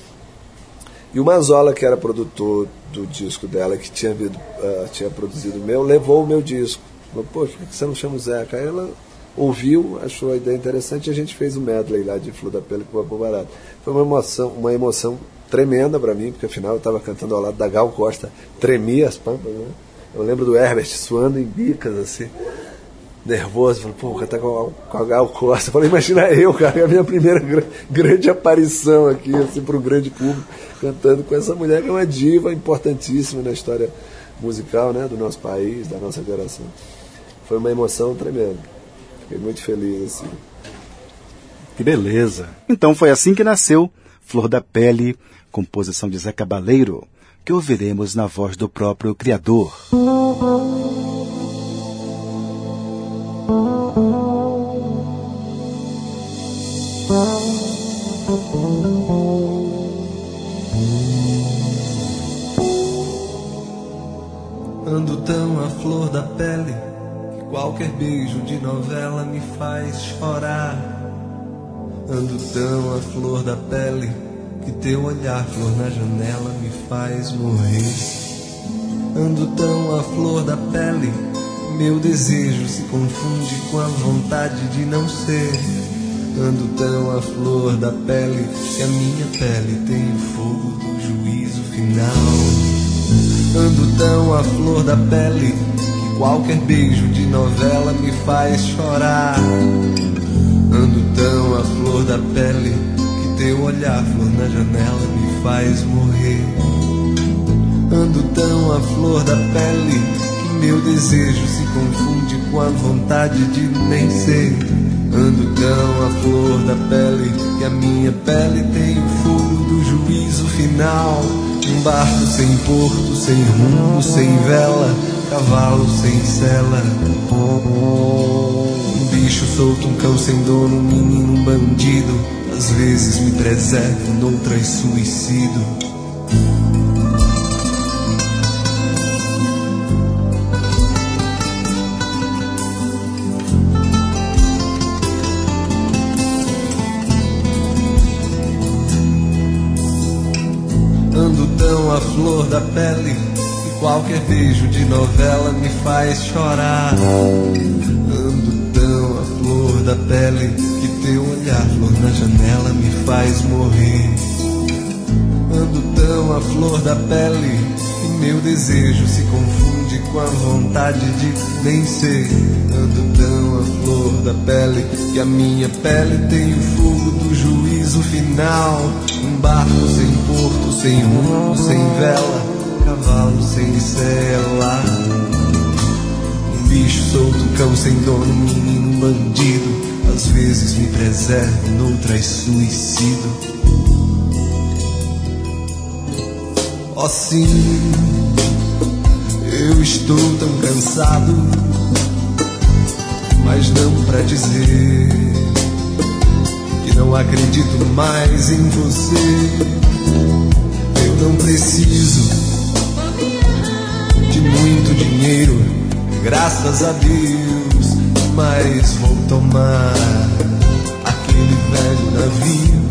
E o Mazola, que era produtor do disco dela, que tinha, vindo, uh, tinha produzido o meu, levou o meu disco. Falou, poxa, por que você não chama o Zeca? Aí ela ouviu, achou a ideia interessante e a gente fez o medley lá de Flor da Pele com o Vapor Barato. Foi uma emoção, uma emoção tremenda para mim, porque afinal eu estava cantando ao lado da Gal Costa, tremia as pampas, né? Eu lembro do Herbert suando em bicas, assim, nervoso, falei, pô, vou cantar com a, com a Gal Costa. Falei, imagina eu, cara, é a minha primeira gr- grande aparição aqui, assim, para o grande público, cantando com essa mulher que é uma diva importantíssima na história musical, né, do nosso país, da nossa geração. Foi uma emoção tremenda. Fiquei muito feliz, assim. Que beleza. Então foi assim que nasceu Flor da Pele, composição de Zé Cabaleiro, que ouviremos na voz do próprio criador. Ando tão à flor da pele que qualquer beijo de novela me faz chorar. Ando tão à flor da pele que teu olhar, flor na janela, me faz morrer. Ando tão à flor da pele, meu desejo se confunde com a vontade de não ser. Ando tão à flor da pele que a minha pele tem o fogo do juízo final. Ando tão à flor da pele que qualquer beijo de novela me faz chorar. Ando tão à flor da pele que teu olhar, flor na janela, me faz morrer. Ando tão à flor da pele que meu desejo se confunde com a vontade de nem ser. Ando tão à flor da pele que a minha pele tem o fogo do juízo final. Um barco sem porto, sem rumo, sem vela, cavalo sem sela. Um bicho solto, um cão sem dono, um menino, um bandido. Às vezes me preservo, noutras suicido. Ando tão à flor da pele que qualquer beijo de novela me faz chorar. Ando tão à flor da pele que teu olhar, flor na janela, me faz morrer. Ando tão à flor da pele que meu desejo se confunde com a vontade de nem ser. Ando tão à flor da pele que a minha pele tem o fogo do juízo final. Um barco sem porto, sem rumo, sem vela, cavalo sem sela. Um bicho solto, um cão sem dono, um menino, um bandido. Às vezes me preservo, noutras suicido. Oh sim, eu estou tão cansado mas não pra dizer que não acredito mais em você. Eu não preciso de muito dinheiro, graças a Deus, mas vou tomar aquele velho navio,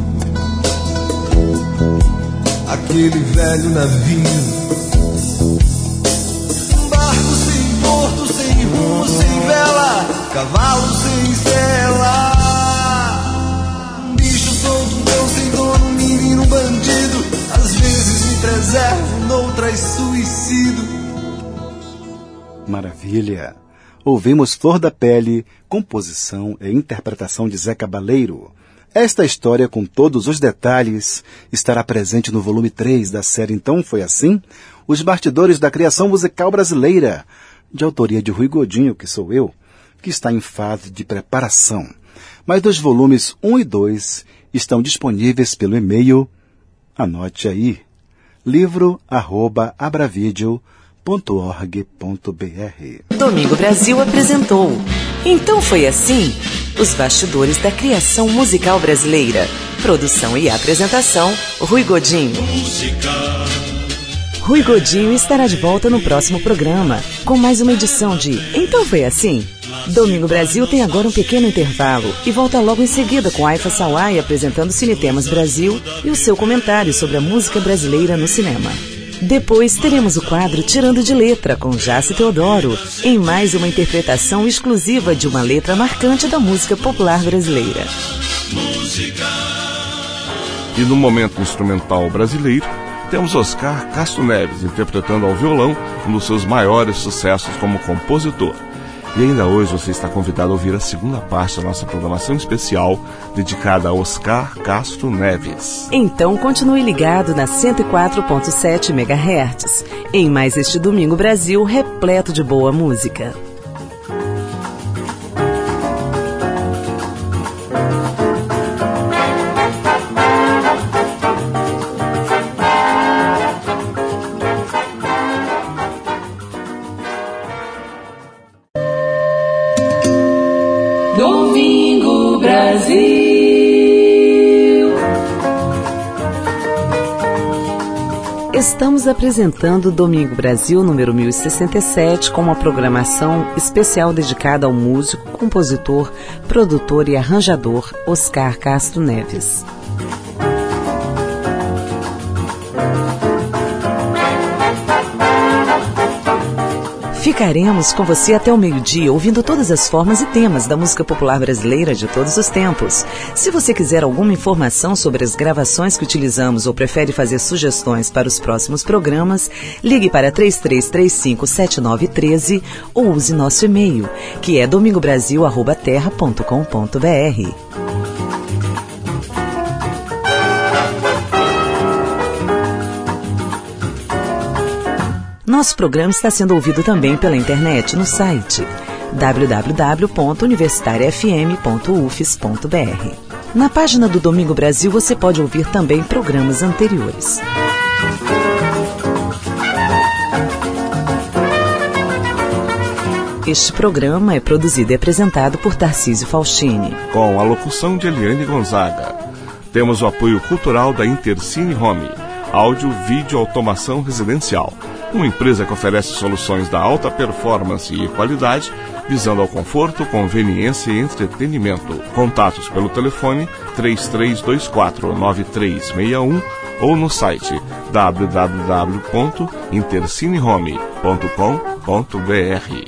aquele velho navio. Barco sem porto, sem rumo, sem vela, cavalo sem sela, um bicho solto, um cão sem dono, um menino bandido, às vezes me preservo, noutras suicido. Maravilha! Ouvimos Flor da Pele, composição e interpretação de Zé Cabaleiro. Esta história, com todos os detalhes, estará presente no volume três da série Então Foi Assim, Os Bastidores da Criação Musical Brasileira, de autoria de Rui Godinho, que sou eu, que está em fase de preparação. Mas os volumes um e dois estão disponíveis pelo e-mail, anote aí, livro arroba abravideo ponto org ponto br. Domingo Brasil apresentou Então Foi Assim, os bastidores da criação musical brasileira. Produção e apresentação, Rui Godinho. Rui Godinho estará de volta no próximo programa, com mais uma edição de Então Foi Assim. Domingo Brasil tem agora um pequeno intervalo e volta logo em seguida com Aifa Sawai apresentando Cinetemas Brasil e o seu comentário sobre a música brasileira no cinema. Depois teremos o quadro Tirando de Letra, com Jace Teodoro, em mais uma interpretação exclusiva de uma letra marcante da música popular brasileira. E no momento instrumental brasileiro, temos Oscar Castro Neves interpretando ao violão um dos seus maiores sucessos como compositor. E ainda hoje você está convidado a ouvir a segunda parte da nossa programação especial dedicada a Oscar Castro Neves. Então continue ligado na cento e quatro ponto sete megahertz, em mais este Domingo Brasil repleto de boa música. Domingo Brasil. Estamos apresentando Domingo Brasil número mil e sessenta e sete com uma programação especial dedicada ao músico, compositor, produtor e arranjador Oscar Castro Neves. Ficaremos com você até o meio-dia, ouvindo todas as formas e temas da música popular brasileira de todos os tempos. Se você quiser alguma informação sobre as gravações que utilizamos ou prefere fazer sugestões para os próximos programas, ligue para três três três cinco sete nove um três ou use nosso e-mail, que é domingobrasil arroba terra ponto com ponto br. Nosso programa está sendo ouvido também pela internet no site w w w ponto universitária f m ponto u f s ponto b r. Na página do Domingo Brasil você pode ouvir também programas anteriores. Este programa é produzido e apresentado por Tarcísio Faustini, com a locução de Eliane Gonzaga. Temos o apoio cultural da Intercine Home, áudio, vídeo, automação residencial. Uma empresa que oferece soluções da alta performance e qualidade, visando ao conforto, conveniência e entretenimento. Contatos pelo telefone três três dois quatro nove três seis um ou no site w w w ponto intercinehome ponto com ponto b r.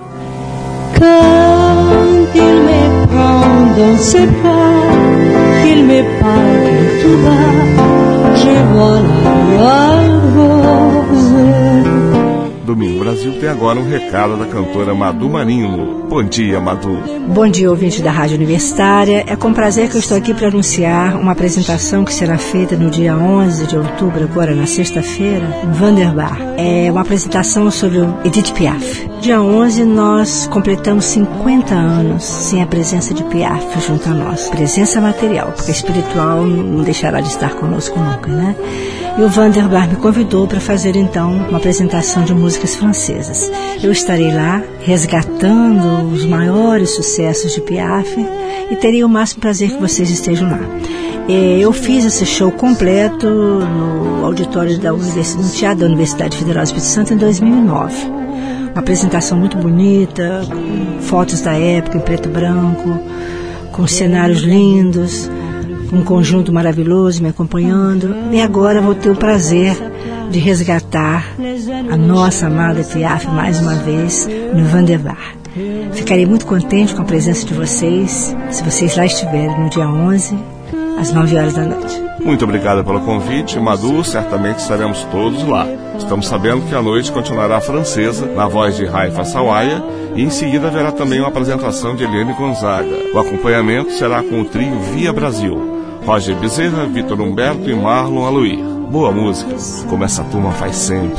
Quand il me prend dans ses bras, qu'il me parle tout bas, je vois la rose. Domingo Brasil tem agora um recado da cantora Madu Marinho. Bom dia, Madu. Bom dia, ouvinte da Rádio Universitária. É com prazer que eu estou aqui para anunciar uma apresentação que será feita no dia onze de outubro, agora na sexta-feira, em Vanderbar. É uma apresentação sobre o Edith Piaf. Dia onze nós completamos cinquenta anos sem a presença de Piaf junto a nós. Presença material, porque a espiritual não deixará de estar conosco nunca, né? e o Vanderbar me convidou para fazer então uma apresentação de músicas francesas. Eu estarei lá resgatando os maiores sucessos de Piaf e teria o máximo prazer que vocês estejam lá. Eu fiz esse show completo no auditório da Universidade, no Teatro da Universidade Federal do Espírito Santo em dois mil e nove. Uma apresentação muito bonita, com fotos da época em preto e branco, com cenários lindos, com um conjunto maravilhoso me acompanhando. E agora vou ter o prazer de resgatar a nossa amada Piaf mais uma vez no Vanderbar. Ficarei muito contente com a presença de vocês, se vocês lá estiverem no dia onze, às nove horas da noite. Muito obrigado pelo convite, Madu. Certamente estaremos todos lá. Estamos sabendo que a noite continuará francesa, na voz de Raifa Sawaia, e em seguida haverá também uma apresentação de Eliane Gonzaga. O acompanhamento será com o trio Via Brasil: Roger Bezerra, Vitor Humberto e Marlon Aluir. Boa música, como essa turma faz sempre.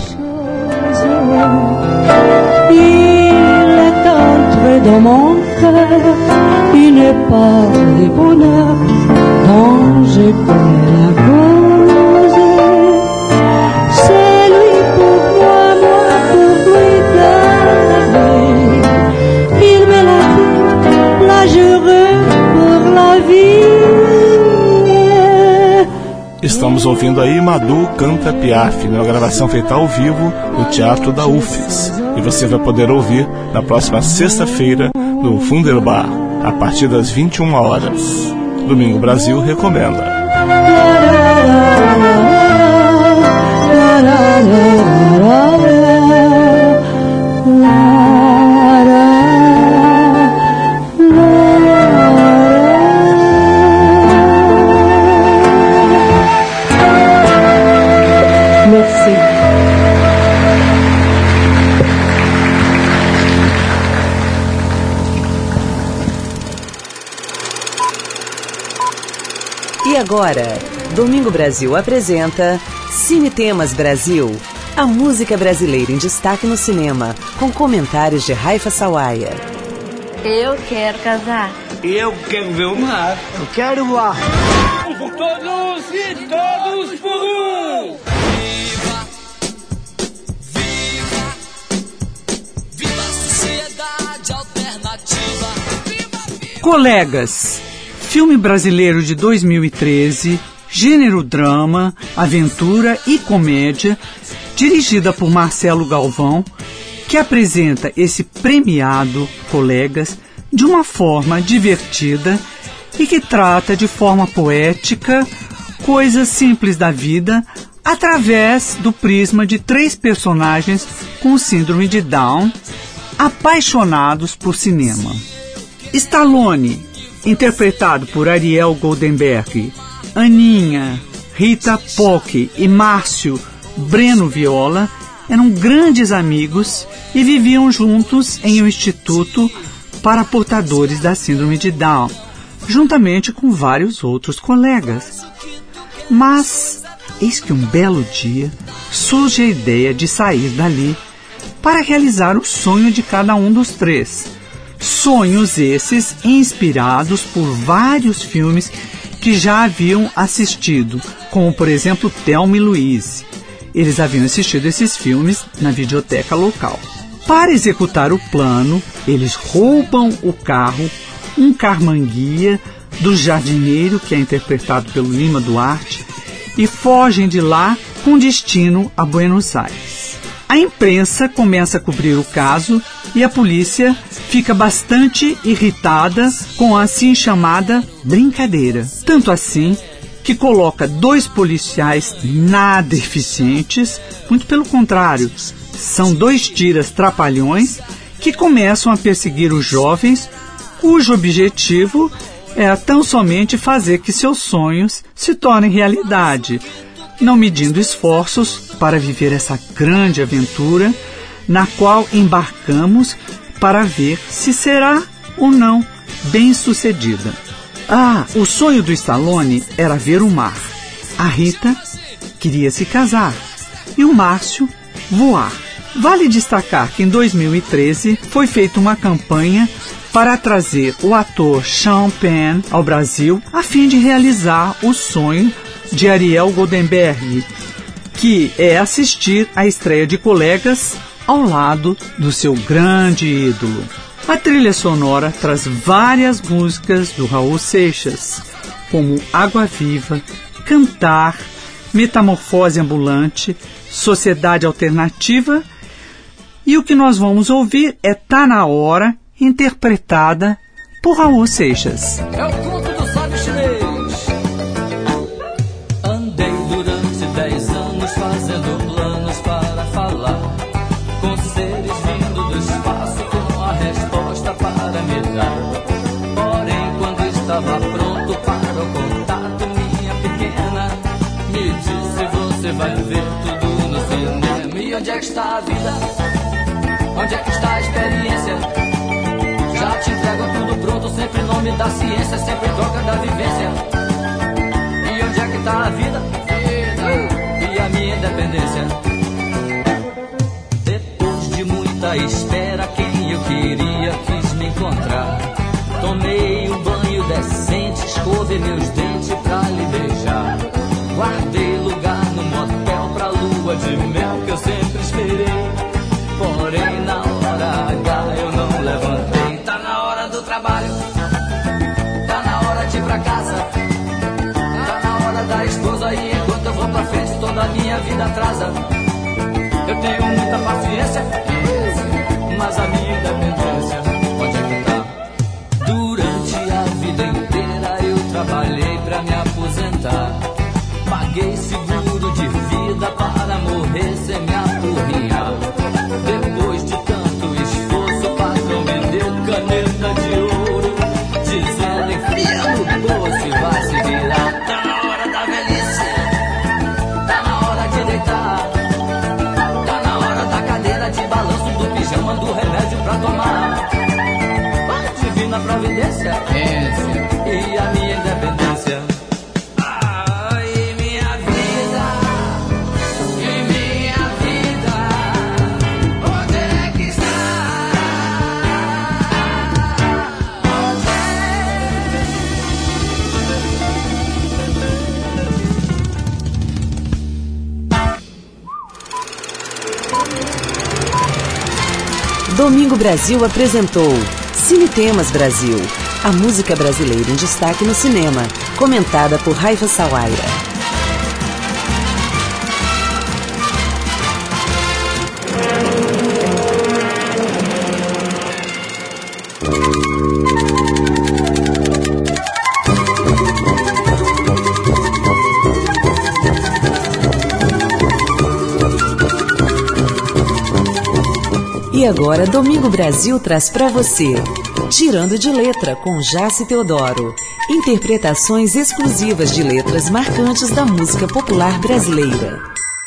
Il est entré dans mon cœur une part du bonheur dont je connais la cause. C'est lui pour moi, moi pour lui garder. Il me l'a dit, là juré pour la vie. Estamos ouvindo aí Madu Canta Piaf, numa gravação feita ao vivo no Teatro da U F E S. E você vai poder ouvir na próxima sexta-feira no Funderbar, a partir das vinte e uma horas. Domingo Brasil recomenda. E agora, Domingo Brasil apresenta Cine Temas Brasil, a música brasileira em destaque no cinema, com comentários de Raifa Sawaia. Eu quero casar. Eu quero ver o mar. Eu quero voar. Por todos e todos por um. Viva, viva, viva a sociedade alternativa. Viva, viva. Colegas. Filme brasileiro de dois mil e treze, gênero drama, aventura e comédia, dirigida por Marcelo Galvão, que apresenta esse premiado Colegas de uma forma divertida e que trata de forma poética coisas simples da vida através do prisma de três personagens com síndrome de Down, apaixonados por cinema. Stallone, interpretado por Ariel Goldenberg, Aninha, Rita Polk e Márcio Breno Viola eram grandes amigos e viviam juntos em um instituto para portadores da síndrome de Down, juntamente com vários outros colegas. Mas, eis que um belo dia surge a ideia de sair dali para realizar o sonho de cada um dos três. Sonhos esses inspirados por vários filmes que já haviam assistido, como por exemplo Thelma e Louise. Eles haviam assistido esses filmes na videoteca local. Para executar o plano, eles roubam o carro, um carmanguia do jardineiro, que é interpretado pelo Lima Duarte, e fogem de lá com destino a Buenos Aires. A imprensa começa a cobrir o caso e a polícia fica bastante irritada com a assim chamada brincadeira. Tanto assim que coloca dois policiais nada eficientes, muito pelo contrário, são dois tiras trapalhões que começam a perseguir os jovens, cujo objetivo é tão somente fazer que seus sonhos se tornem realidade, não medindo esforços para viver essa grande aventura na qual embarcamos para ver se será ou não bem-sucedida. Ah, o sonho do Stallone era ver o mar. A Rita queria se casar e o Márcio voar. Vale destacar que em dois mil e treze foi feita uma campanha para trazer o ator Sean Penn ao Brasil a fim de realizar o sonho de Ariel Goldenberg, que é assistir à estreia de Colegas ao lado do seu grande ídolo. A trilha sonora traz várias músicas do Raul Seixas, como Água Viva, Cantar, Metamorfose Ambulante, Sociedade Alternativa, e o que nós vamos ouvir é Tá Na Hora, interpretada por Raul Seixas. É o conto do sábio chinês. Andei durante dez anos fazendo planos para falar com seres vindo do espaço com a resposta para me dar. Porém, quando estava pronto para o contato, minha pequena me disse: você vai ver tudo no cinema. E onde é que está a vida? Onde é que está a experiência? Já te entrego tudo pronto, sempre em nome da ciência, sempre em troca da vivência. E onde é que está a vida? E a minha independência? Depois de muita espera, quem eu queria quis me encontrar. Tomei um banho decente, escovei meus dentes pra lhe beijar. Guardei lugar no motel pra lua de mel que eu sempre esperei. Porém na hora H eu não levantei. Tá na hora do trabalho, tá na hora de ir pra casa, tá na hora da esposa e enquanto eu vou pra frente toda a minha vida atrasa. Eu tenho muita paciência, mas a minha independência, onde é que tá? Durante a vida inteira eu trabalhei pra me aposentar. Paguei seguro de vida para morrer sem me apurrinhar. Depois de tanto esforço, o patrão me deu caneta de ouro, dizendo: enfia no bolso e vai se virar. Tá na hora da velhice, tá na hora de deitar, tá na hora da cadeira de balanço, do pijama, do remédio pra tomar. A divina providência e a minha independência. Domingo Brasil apresentou Cine Temas Brasil, a música brasileira em destaque no cinema, comentada por Raifa Sawaira. E agora, Domingo Brasil traz para você Tirando de Letra, com Jace Teodoro. Interpretações exclusivas de letras marcantes da música popular brasileira.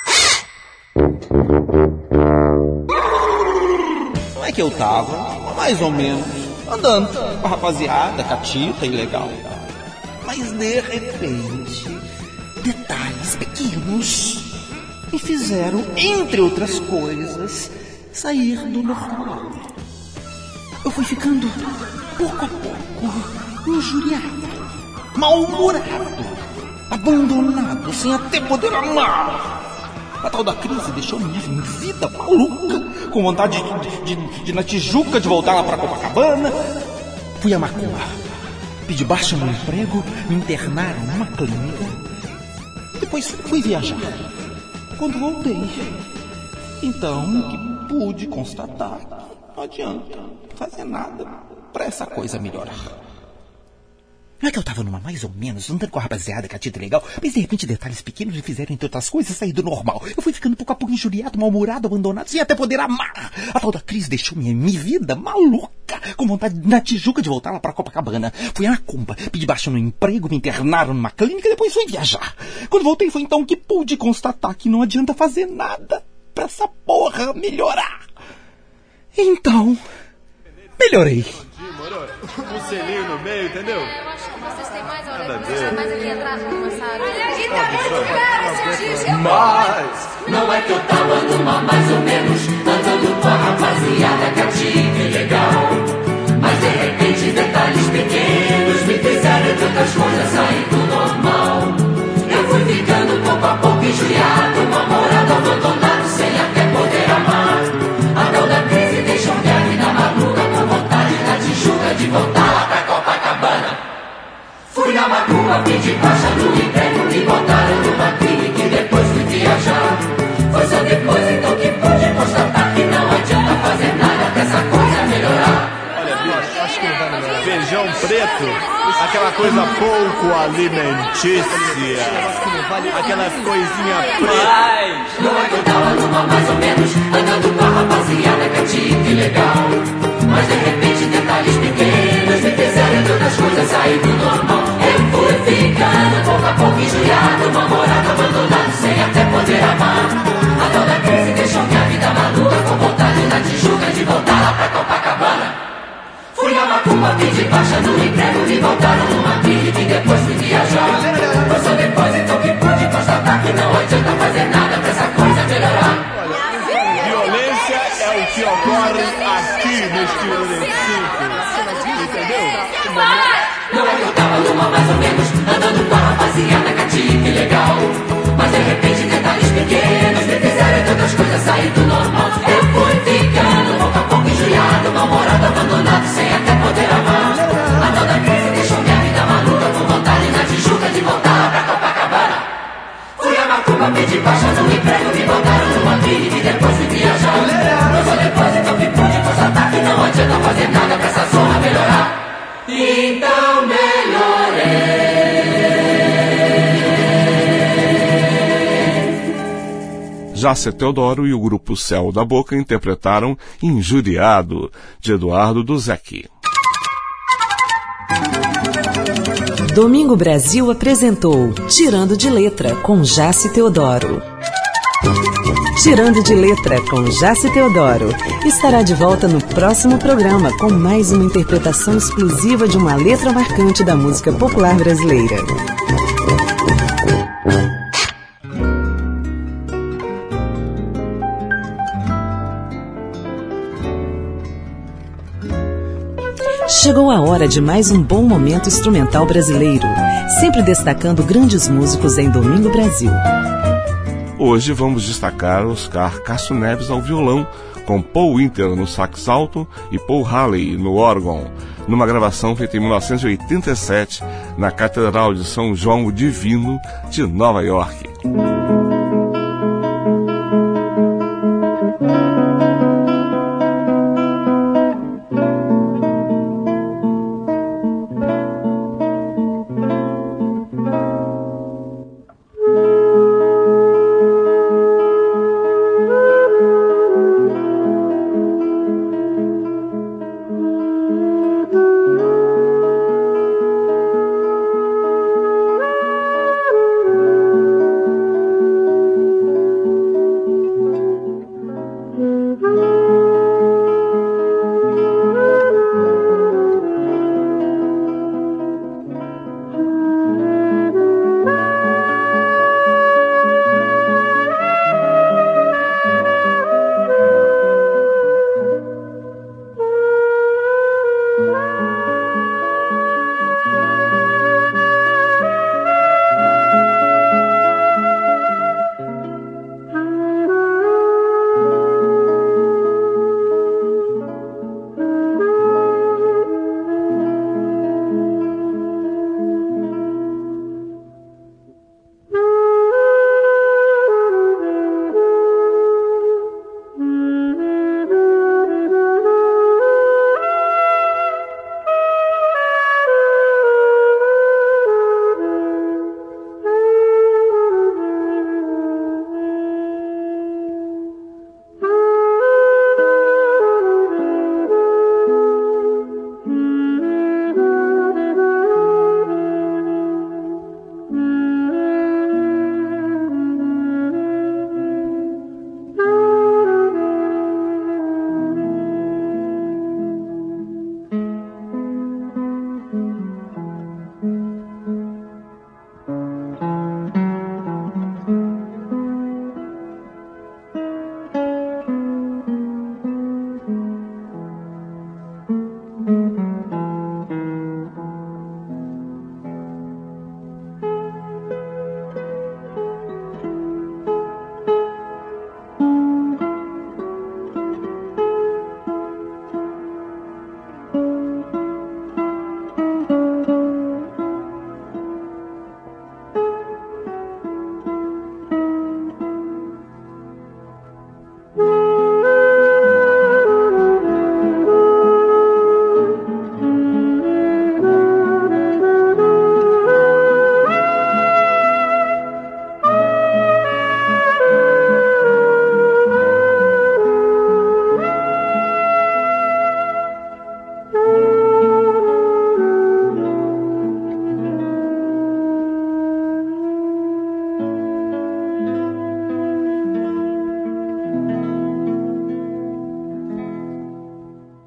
Como é que eu tava? Mais ou menos. Andando com a rapaziada, catita e legal. Mas de repente, detalhes pequenos me fizeram, entre outras coisas, sair do normal. Eu fui ficando, pouco a pouco, injuriado, mal-humorado, abandonado, sem até poder amar. A tal da crise deixou minha vida maluca, com vontade de, de, de, de na Tijuca, de voltar lá pra Copacabana. Fui a Macumba, pedi baixa no emprego, me internaram numa clínica. Depois fui viajar. Quando voltei, então que pude constatar, não adianta fazer nada pra essa coisa melhorar. Não é que eu tava numa mais ou menos, andando com a rapaziada, catita legal, mas de repente detalhes pequenos me fizeram, entre outras coisas, sair do normal. Eu fui ficando pouco a pouco injuriado, mal-humorado, abandonado, sem até poder amar. A tal da crise deixou minha, minha vida maluca, com vontade na Tijuca de voltar lá pra Copacabana. Fui a Macumba, pedi baixa no emprego, me internaram numa clínica, depois fui viajar. Quando voltei foi então que pude constatar que não adianta fazer nada pra essa porra melhorar. Então, melhorei. Um selinho no meio, entendeu? Eu acho que vocês têm mais a hora de começar mais aqui atrás, moçada. Olha aqui, tá vendo? Mas não é que eu tava numa mais ou menos, andando com a rapaziada cativa e legal. Mas de repente detalhes pequenos me fizeram, entre outras coisas, sair do normal. Eu fui ficando ficando pouco a pouco injuriado, mal-humorado, abandonado, sem até poder amar. A tal da crise deixou minha vida maluca, com vontade na Tijuca de voltar lá pra Copacabana. Fui na macumba, pedi baixa no emprego, me botaram numa clínica e depois fui viajar. Foi só depois então que pude constatar que não adianta fazer nada pra essa coisa melhorar. Olha, bicho, acho que não vai melhorar. Feijão preto, aquela coisa pouco alimentícia, aquela coisinha preta. Não aguentava numa mais ou menos, andando com a rapaziada cativa e legal. Mas de repente detalhes pequenos me fizeram tantas coisas sair do normal. Eu fui ficando pouco a pouco injuriado, mal-humorado, abandonado, sem até poder amar. A tal da crise deixou minha vida maluca, com vontade na Tijuca de voltar lá pra Copacabana. Fui na macumba, pedi baixa no emprego, me voltaram numa clínica e depois fui viajar. Foi só depois então que pude constatar que não adianta fazer nada pra essa coisa melhorar. Violência é o que ocorre aqui neste vinte e cinco, entendeu? Não aguentava numa mais ou menos, andando com a rapaziada cativa e legal. Mas de repente detalhes pequenos me fizeram tantas coisas sair do normal. Eu fui ficando pouco a pouco injuriado, mal-humorado, abandonado, sem até poder amar. A tal da crise deixou minha vida maluca, com vontade na Tijuca de voltar lá pra Copacabana. Fui a macumba, pedi baixa no emprego, me botaram numa clínica e depois fui viajar. Mas só depois então que pude constatar que não adianta fazer nada pra essa zona melhorar. Então melhorei. Jácia Teodoro e o grupo Céu da Boca interpretaram Injuriado, de Eduardo Duzec. Domingo Brasil apresentou Tirando de Letra, com Jácia Teodoro. Tirando de Letra, com Jácia Teodoro, estará de volta no próximo programa com mais uma interpretação exclusiva de uma letra marcante da música popular brasileira. Chegou a hora de mais um bom momento instrumental brasileiro, sempre destacando grandes músicos em Domingo Brasil. Hoje vamos destacar Oscar Castro Neves ao violão, com Paul Winter no sax alto e Paul Halley no órgão, numa gravação feita em mil novecentos e oitenta e sete na Catedral de São João o Divino de Nova York.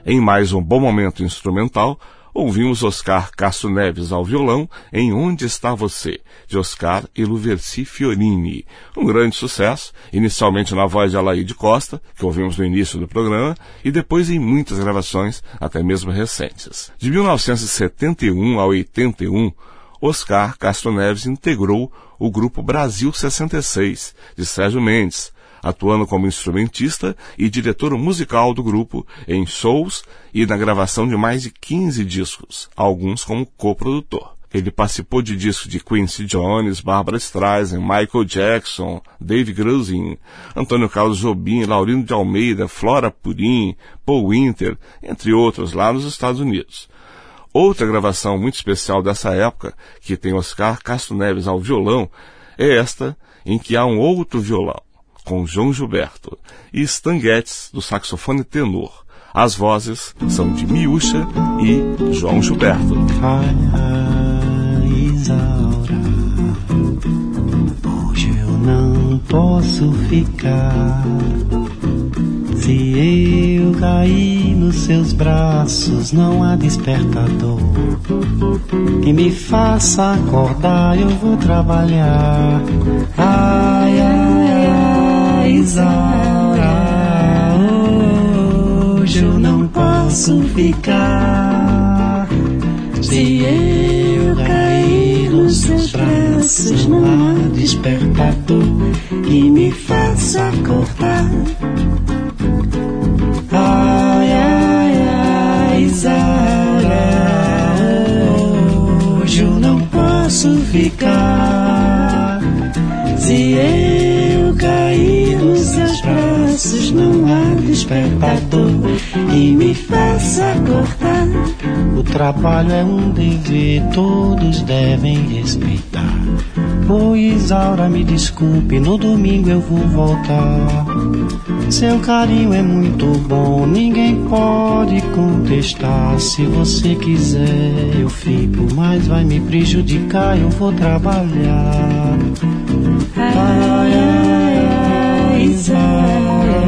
Em mais um bom momento instrumental, ouvimos Oscar Castro Neves ao violão em Onde Está Você, de Oscar e Luverci Fiorini. Um grande sucesso, inicialmente na voz de Alaide Costa, que ouvimos no início do programa, e depois em muitas gravações, até mesmo recentes. De mil novecentos e setenta e um a oitenta e um, Oscar Castro Neves integrou o grupo Brasil sessenta e seis, de Sérgio Mendes, atuando como instrumentista e diretor musical do grupo em shows e na gravação de mais de quinze discos, alguns como coprodutor. Ele participou de discos de Quincy Jones, Barbra Streisand, Michael Jackson, Dave Grusin, Antônio Carlos Jobim, Laurindo de Almeida, Flora Purim, Paul Winter, entre outros, lá nos Estados Unidos. Outra gravação muito especial dessa época, que tem Oscar Castro Neves ao violão, é esta em que há um outro violão, com João Gilberto, e Stan Getz, do saxofone tenor. As vozes são de Miúcha e João Gilberto. Ai, Isaura, hoje eu não posso ficar. Se eu cair nos seus braços, não há despertador que me faça acordar, eu vou trabalhar. Ai, ai, ai, Isaura, hoje eu não posso ficar. Se eu cair nos seus braços, não há despertador que me faça acordar. Ai, ai, ai, Isaura, hoje eu não posso ficar. Se eu cair nos seus braços, não há despertador que me faça acordar. O trabalho é um dever, todos devem respeitar. Ô Isaura, me desculpe, no domingo eu vou voltar. Seu carinho é muito bom, ninguém pode contestar. Se você quiser eu fico, mas vai me prejudicar, eu vou trabalhar. Ai, ai, ai, Isaura,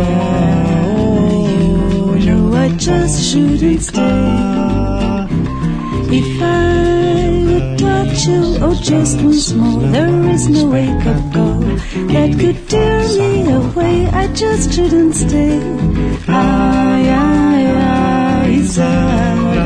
hoje I just shouldn't stay. If I would touch you, oh just once more, there is no wake-up call that could tear me away. I just shouldn't stay. Ai, ai, ai, Isaura,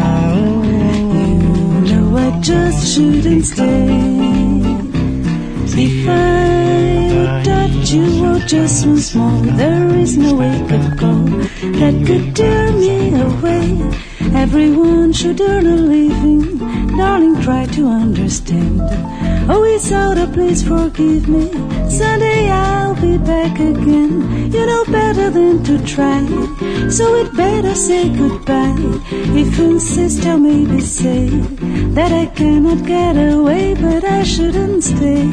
oh, no, I just shouldn't stay. If I would touch you, oh just once more, there is no wake-up call that could tear me away. Everyone should earn a living, darling, try to understand. Oh, Isaura, please forgive me, Sunday I'll be back again. You know better than to try, so we'd better say goodbye. If you insist, I'll maybe say that I cannot get away, but I shouldn't stay.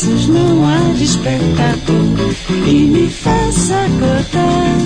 braços não há despertador que me faça acordar.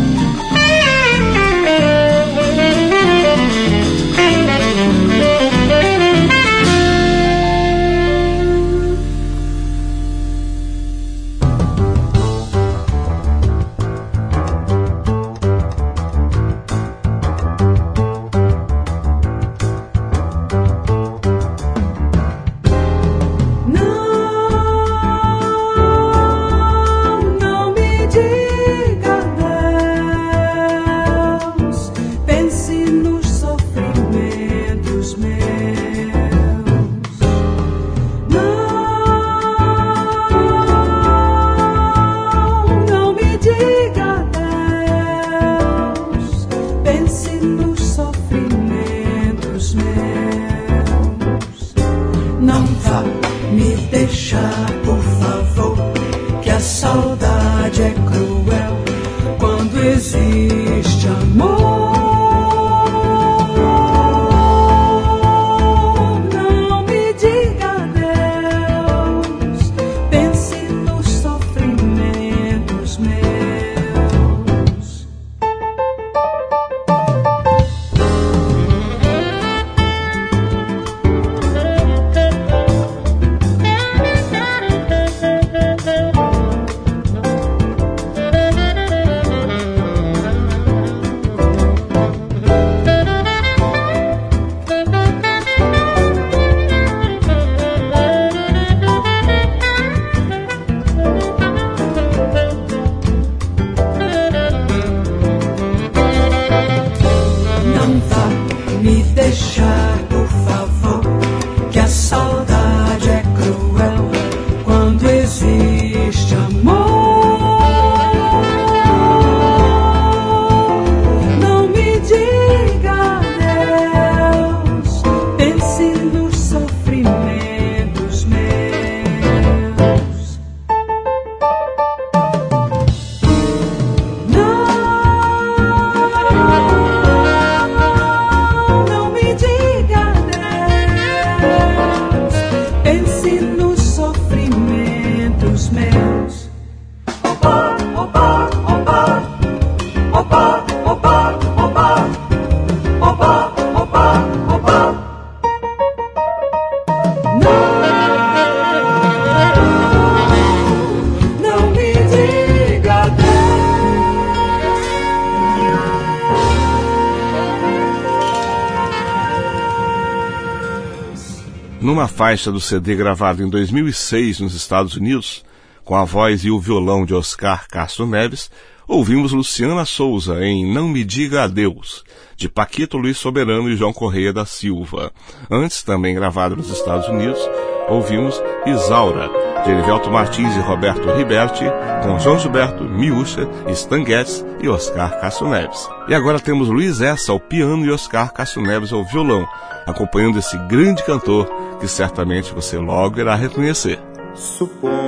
Numa faixa do C D gravado em dois mil e seis nos Estados Unidos, com a voz e o violão de Oscar Castro Neves, ouvimos Luciana Souza em Não Me Diga Adeus, de Paquito Luiz Soberano e João Correia da Silva. Antes, também gravado nos Estados Unidos, ouvimos Isaura, de Erivelto Martins e Roberto Riberti, com João Gilberto, Miúcha, Stan Getz e Oscar Castro Neves. E agora temos Luiz Essa ao piano e Oscar Castro Neves ao violão, acompanhando esse grande cantor que certamente você logo irá reconhecer. Suponho,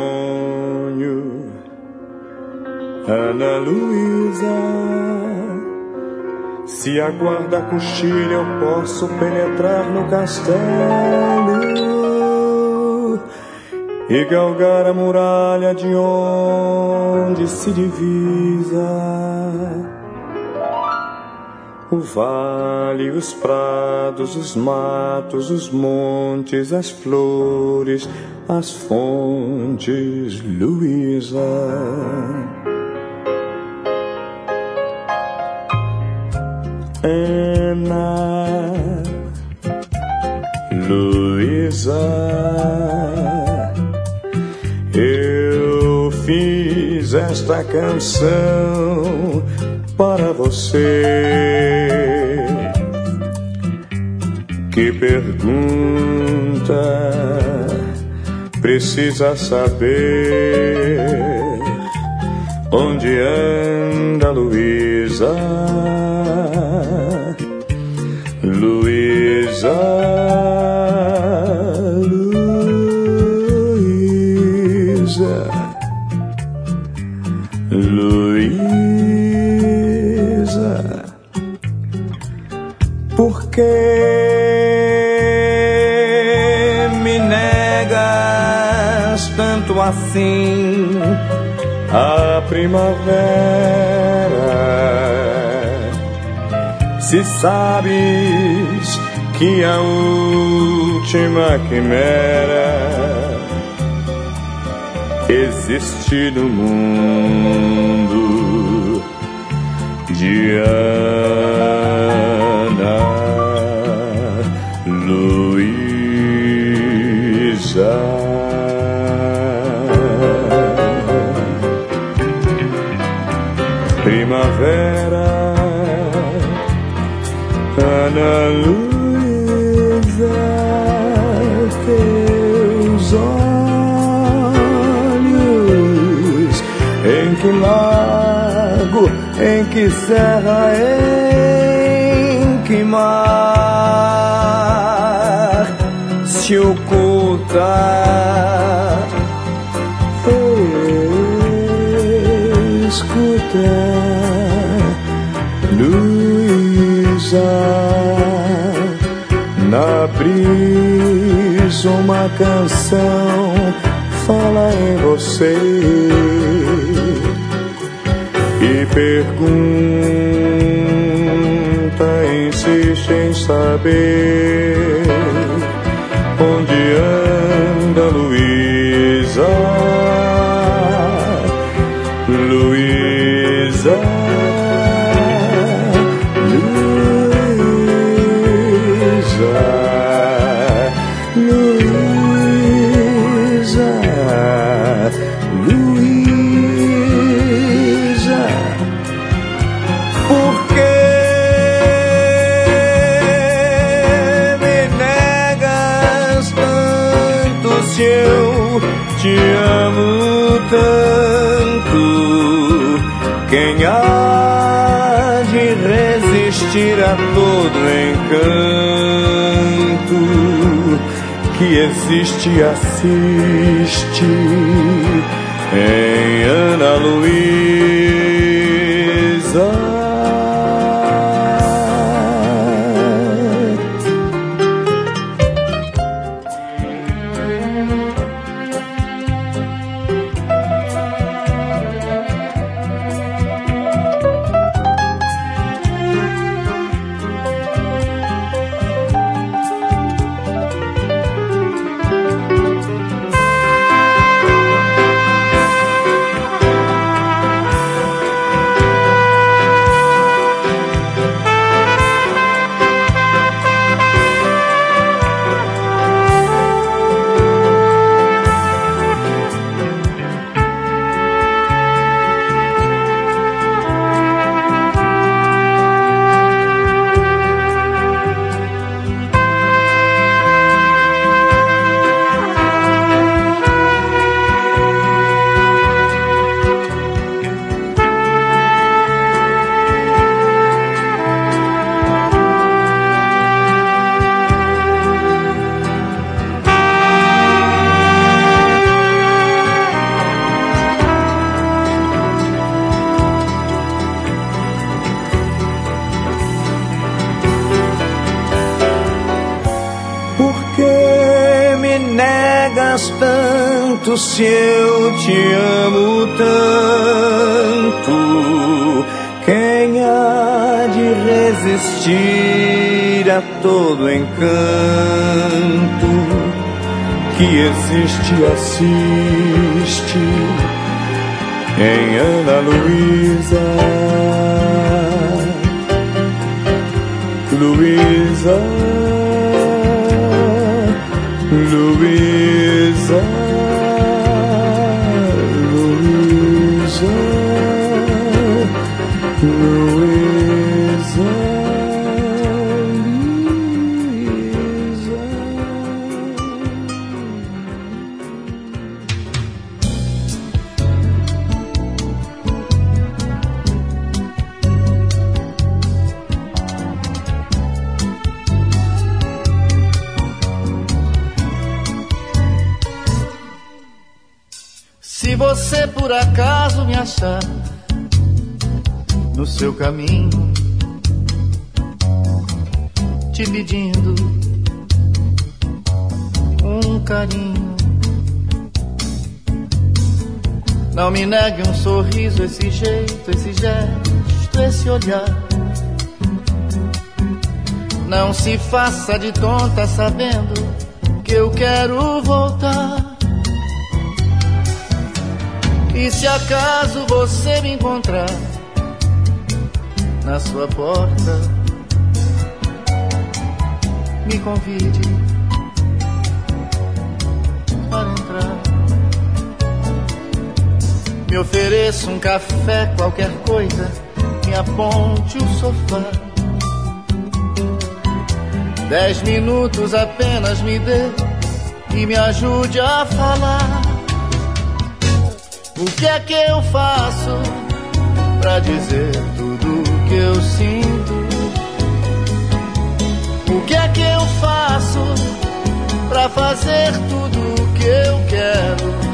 Ana Luísa, se a guarda cochilha eu posso penetrar no castelo e galgar a muralha de onde se divisa o vale, os prados, os matos, os montes, as flores, as fontes, Luísa. Ana, Luísa, eu fiz esta canção para você que pergunta, precisa saber onde anda Luísa, Luísa, Luísa, Luísa. Por que me negas tanto assim a primavera. Se sabes que a última quimera existe no mundo de Ana Luísa. Primavera, Ana Luísa, teus olhos, em que lago, em que serra, em que mar se oculta. Escuta, Luísa, na brisa uma canção fala em você e pergunta, insiste em saber onde anda Luísa. Luísa, Luísa, Luísa, Luísa, por que me negas tanto se eu te amo tanto? Quem há de resistir a todo encanto que existe e assiste em Ana Luísa? Tanto se eu te amo tanto, quem há de resistir a todo encanto que existe e assiste em Ana Luísa? Luísa, Luísa, Luísa, Luísa, Se você por acaso me achar no seu caminho, te pedindo um carinho, Não me negue um sorriso, esse jeito, esse gesto, esse olhar. Não se faça de tonta sabendo que eu quero voltar. E se acaso você me encontrar na sua porta, me convide para entrar. Me ofereça um café, qualquer coisa, me aponte o sofá. Dez minutos apenas me dê e me ajude a falar. O que é que eu faço pra dizer tudo o que eu sinto? O que é que eu faço pra fazer tudo o que eu quero?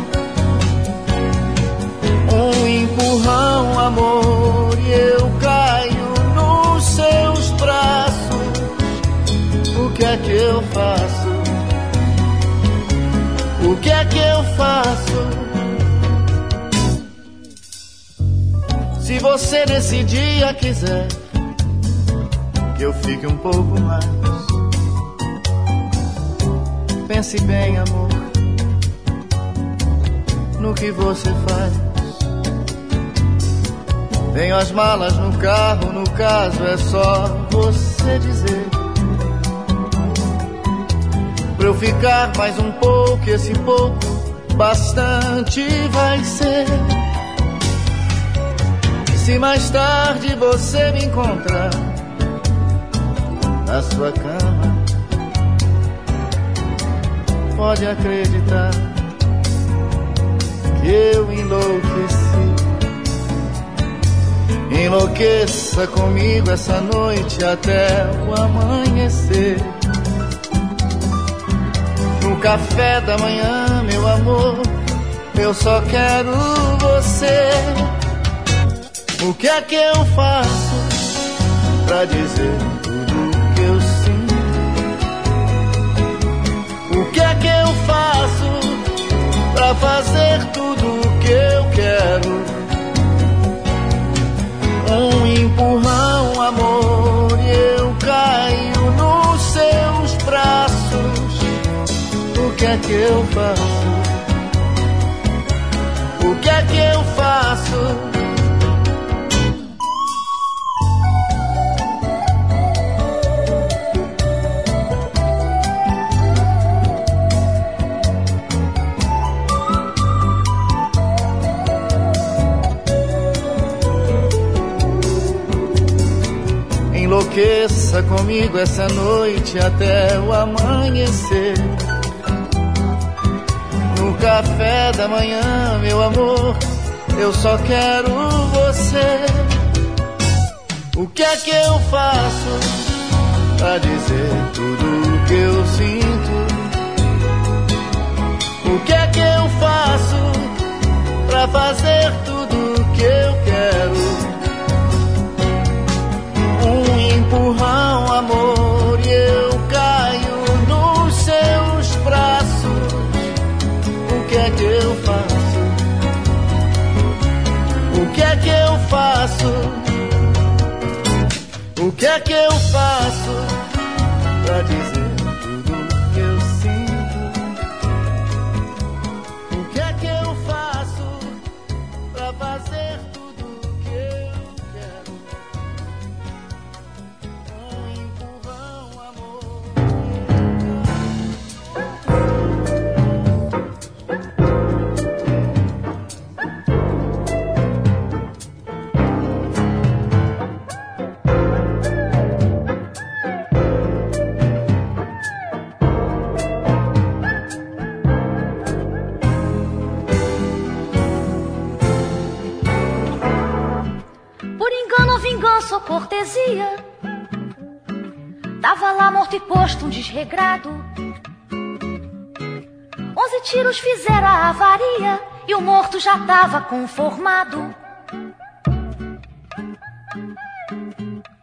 Um empurrão, amor, e eu caio nos seus braços. O que é que eu faço? O que é que eu faço? Se você nesse dia quiser que eu fique um pouco mais, pense bem, amor, no que você faz. Tenho as malas no carro, no caso é só você dizer. Pra eu ficar mais um pouco, esse pouco bastante vai ser. E se mais tarde você me encontrar na sua cama, pode acreditar que eu enlouqueci. Enlouqueça comigo essa noite até o amanhecer. No café da manhã, meu amor, eu só quero você. O que é que eu faço pra dizer tudo o que eu sinto? O que é que eu faço pra fazer tudo o que eu quero? Um empurrão, amor, e eu caio nos seus braços. O que é que eu faço? O que é que eu faço? Enlouqueça comigo essa noite até o amanhecer. No café da manhã, meu amor, eu só quero você. O que é que eu faço pra dizer tudo o que eu sinto? O que é que eu faço pra fazer tudo o que eu quero? Um empurrão, amor, e eu caio nos seus braços. O que é que eu faço? O que é que eu faço? O que é que eu faço pra dizer tudo o que eu sinto? O que é que eu faço pra fazer tudo o que eu quero? Vingança ou cortesia, tava lá morto e posto um desregrado. Onze tiros fizeram a avaria e o morto já tava conformado.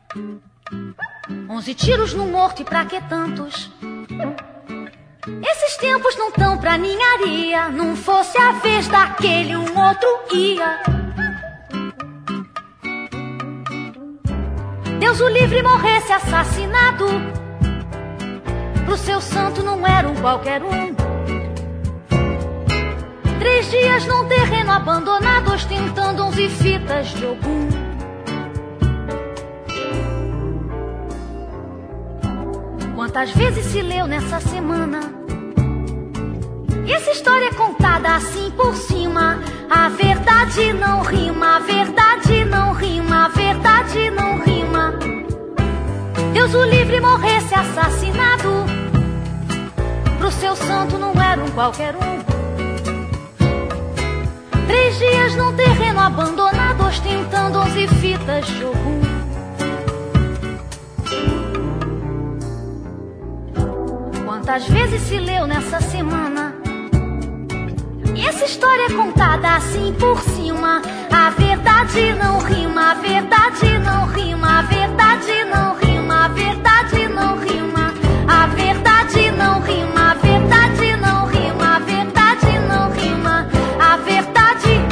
Onze tiros no morto e pra que tantos? Esse Esses tempos não tão pra ninharia. Não fosse a vez daquele, um outro ia. Deus o livre morresse assassinado. Pro seu santo não era um qualquer um. Três dias num terreno abandonado, ostentando onze fitas de Ogum. Quantas vezes se leu nessa semana? E essa história é contada assim por cima. A verdade não rima, a verdade não rima, a verdade não rima. Deus o livre morresse assassinado. Pro seu santo não era um qualquer um. Três dias num terreno abandonado, ostentando onze fitas de Ogum. Quantas vezes se leu nessa semana? E essa história é contada assim por cima. A verdade não rima, a verdade não rima, a verdade não rima, a verdade não rima, a verdade não rima, a verdade não rima, a verdade não rima, a verdade.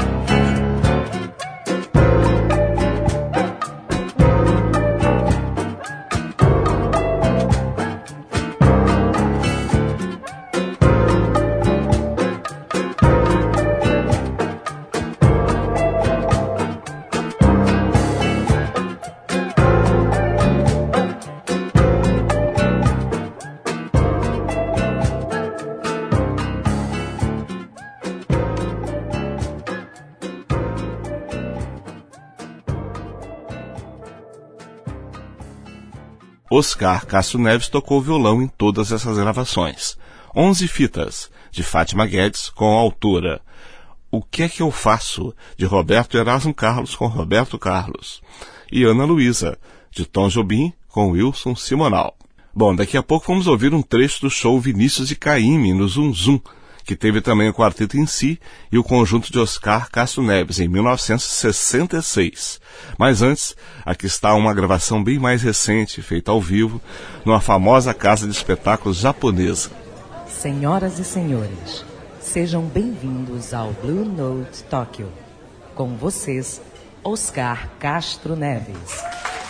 Oscar Castro Neves tocou violão em todas essas gravações. Onze fitas, de Fátima Guedes, com a autora O Que É Que Eu Faço, de Roberto Erasmo Carlos, com Roberto Carlos. E Ana Luísa, de Tom Jobim, com Wilson Simonal. Bom, daqui a pouco vamos ouvir um trecho do show Vinícius e Caymmi, no Zum Zum, que teve também o quarteto em si e o conjunto de Oscar Castro Neves, em mil novecentos e sessenta e seis. Mas antes, aqui está uma gravação bem mais recente, feita ao vivo, numa famosa casa de espetáculos japonesa. Senhoras e senhores, sejam bem-vindos ao Blue Note Tóquio. Com vocês, Oscar Castro Neves.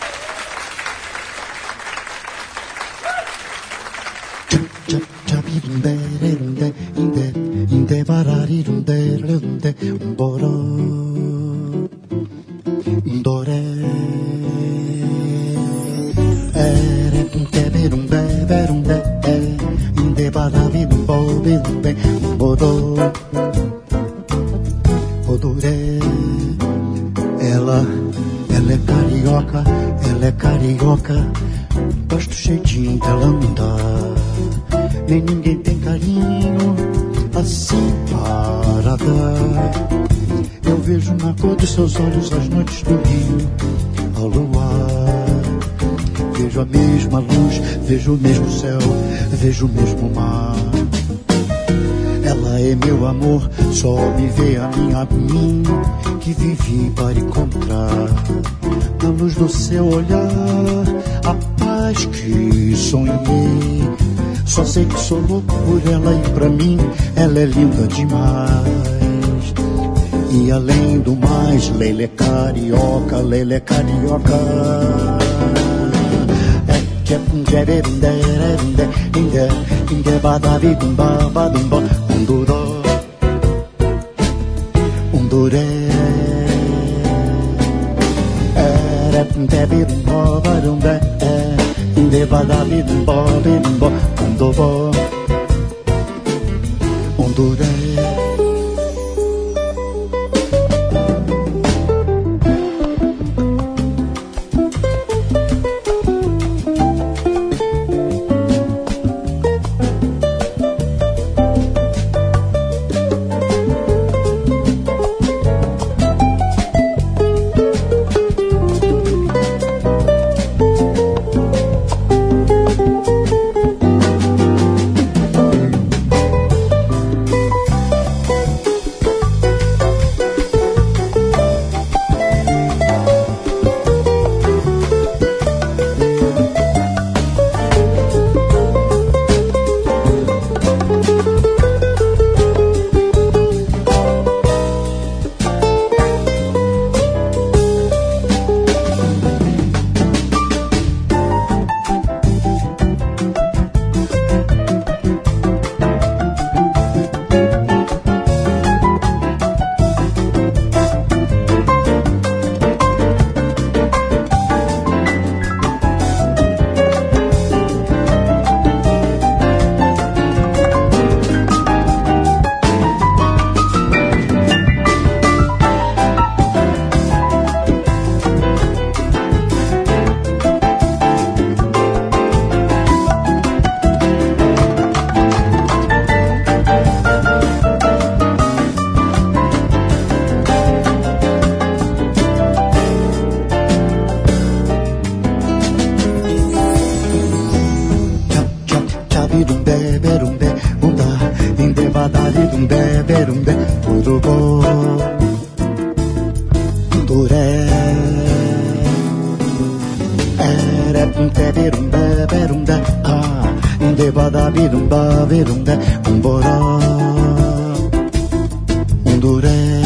Ela, ela é carioca, ela é carioca. Gosto do jeitinho que ela me dá. Nem ninguém tem carinho assim para dar. Eu vejo na cor dos seus olhos as noites do Rio ao luar. Vejo a mesma luz, vejo o mesmo céu, vejo o mesmo mar. Ela é meu amor, só me vê a mim, a mim, que vivi para encontrar. Na luz do seu olhar, a paz que sonhei. Só sei que sou louco por ela e pra mim ela é linda demais. E além do mais, Leila é carioca, Leila é carioca. É que é um gererundé, inde, inde, badabidumba, badumba, unduró, unduré. É, um tebirumba, badumba, inde, badabidumba, bidumba, unduró, unduré. berundé, berundé, urubó, duré. Erepunté, berundé, berundé, ah, debada, birumba, berundé, umboró, unduré.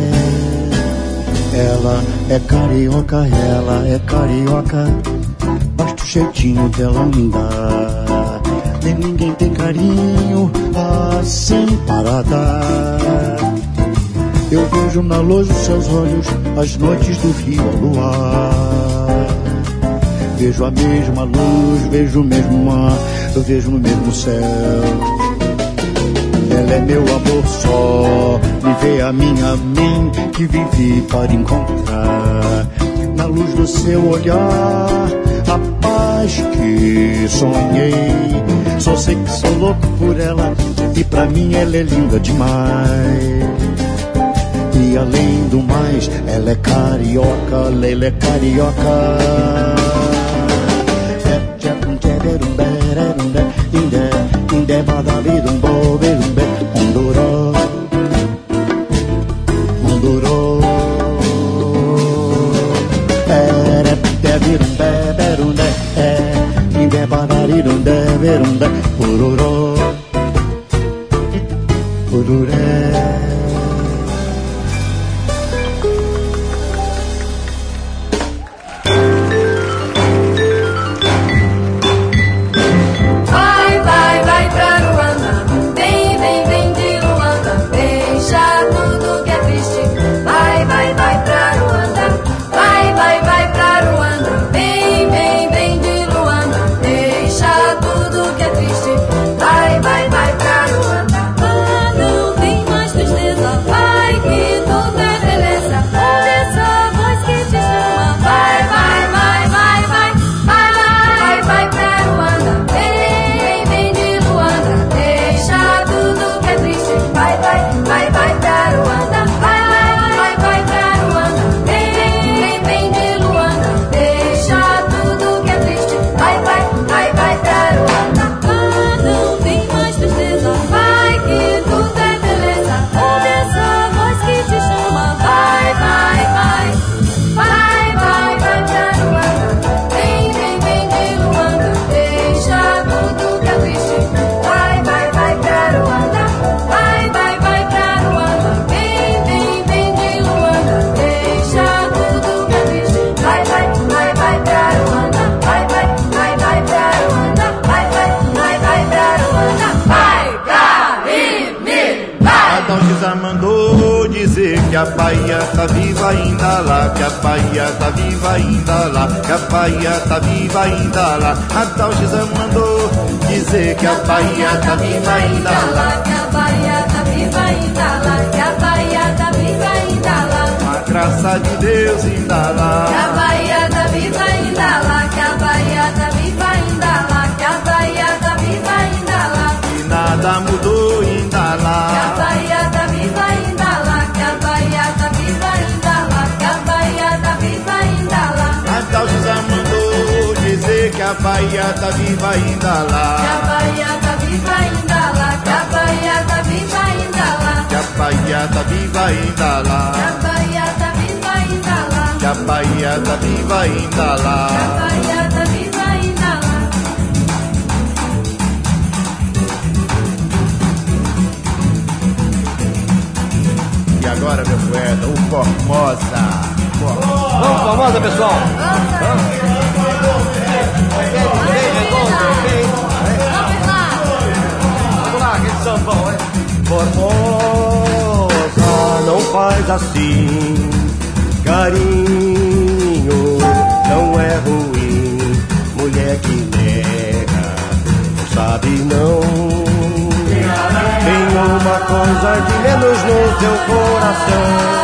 Ela é carioca, ela é carioca, basta o jeitinho dela andar. Nem ninguém tem carinho assim para dar. Eu vejo na luz dos seus olhos as noites do rio ao luar. Vejo a mesma luz, vejo o mesmo mar, eu vejo no mesmo céu. Ela é meu amor só, me vê a mim, a mim, que vivi para encontrar. Na luz do seu olhar, a paz que sonhei. Só sei que sou louco por ela, e pra mim ela é linda demais. E além do mais, ela é carioca, ela é carioca. Inde badabidumbo berumbe ondoro ondoro ere de birumbe berunde inde badaridunde berunde ururo urure. Que a Bahia tá viva ainda lá, que a Bahia tá viva ainda lá, que a Bahia tá viva ainda lá. A tal Gisã mandou dizer que a Bahia tá viva ainda lá, que a Bahia tá viva ainda lá, que a Bahia tá viva ainda lá. A graça de Deus ainda lá, que a Bahia tá viva ainda lá, que a Bahia tá viva ainda lá, que a Bahia tá viva ainda lá. E nada mudou ainda lá, que a Bahia tá viva ainda lá, que a Bahia tá viva ainda lá, que a Bahia tá viva ainda lá. A tal Gisã mandou dizer que a Bahia tá viva ainda lá, que a Bahia tá viva ainda lá, que a Bahia tá viva ainda lá, que a Bahia tá viva ainda lá, que a Bahia tá viva ainda lá, que a Bahia tá viva ainda lá, que a Bahia tá viva ainda lá. E agora, meu poeta, o Formosa. Vamos, Formosa, pessoal. Vamos lá, aquele sambão, hein? Formosa, não faz assim. Carinho não é ruim. Mulher que nega, não sabe não. Tem uma coisa de menos no seu coração.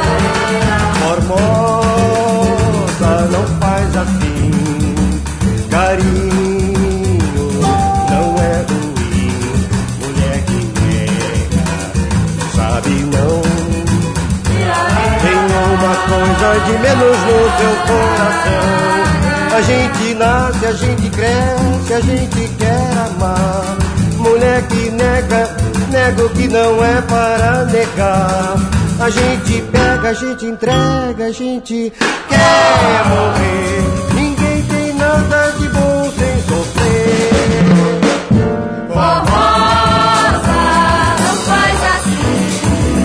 Formosa, não faz assim. Carinho não é ruim. Mulher que nega, não sabe não. Tem uma coisa de menos no seu coração. A gente nasce, a gente cresce, a gente quer amar. Mulher que nega, nega nego que não é para negar. A gente pega, a gente entrega, a gente quer morrer. Ninguém tem nada de bom sem sofrer. Formosa, não faz assim.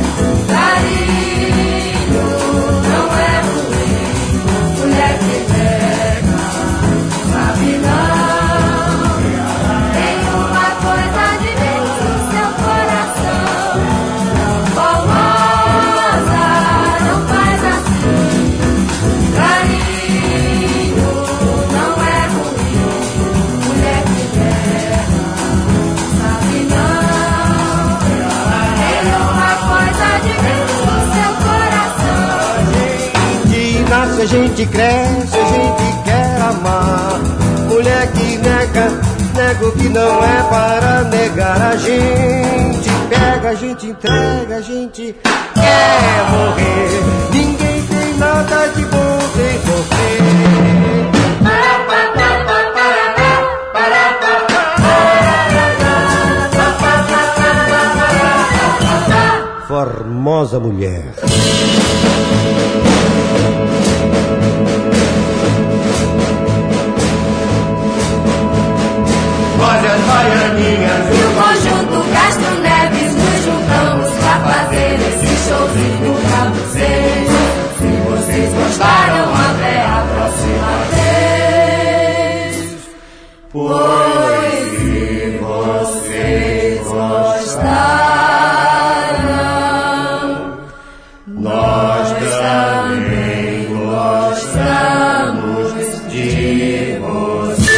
Carinho não é ruim. Mulher que pega, sabe não. Tem uma coisa de dentro do seu coração. Formosa, não faz assim. Carinho não é ruim. Mulher que pega, sabe não. Tem uma coisa de dentro do seu coração. A gente nasce, a gente cresce, a gente quer amar. Mulher que nega, nega o que não é para negar. A gente pega, a gente entrega, a gente quer morrer. Ninguém tem nada de bom sem sofrer. Formosa mulher. Olha as baianinhas e o conjunto Castro Neves, nos juntamos pra fazer esse showzinho pra vocês. Se vocês gostaram, até a próxima vez. Pois se vocês gostaram, nós também gostamos de você.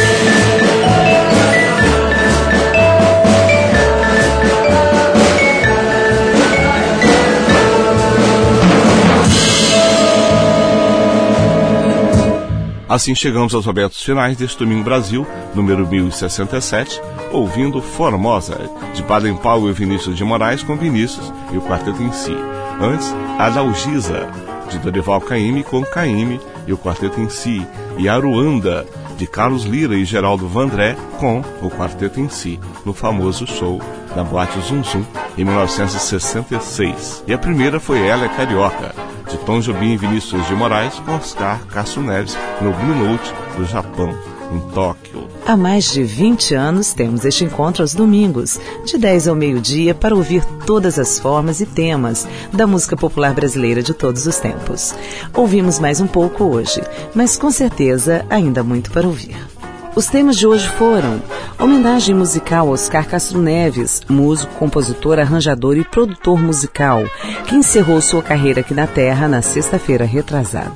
Assim chegamos aos abertos finais deste Domingo Brasil, número mil e sessenta e sete, ouvindo Formosa, de Baden Powell e Vinícius de Moraes, com Vinícius e o quarteto em si. Antes, Adalgisa, de Dorival Caymmi com Caymmi e o quarteto em si. E Aruanda, de Carlos Lira e Geraldo Vandré, com o quarteto em si, no famoso show da Boate Zum Zum, em mil novecentos e sessenta e seis. E a primeira foi Ela é Carioca, de Tom Jobim e Vinícius de Moraes, com Oscar Castro Neves, no Blue Note do Japão, em Tóquio. Há mais de vinte anos temos este encontro aos domingos, de dez ao meio-dia, para ouvir todas as formas e temas da música popular brasileira de todos os tempos. Ouvimos mais um pouco hoje, mas com certeza ainda muito para ouvir. Os temas de hoje foram homenagem musical a Oscar Castro Neves, músico, compositor, arranjador e produtor musical, que encerrou sua carreira aqui na Terra na sexta-feira retrasada.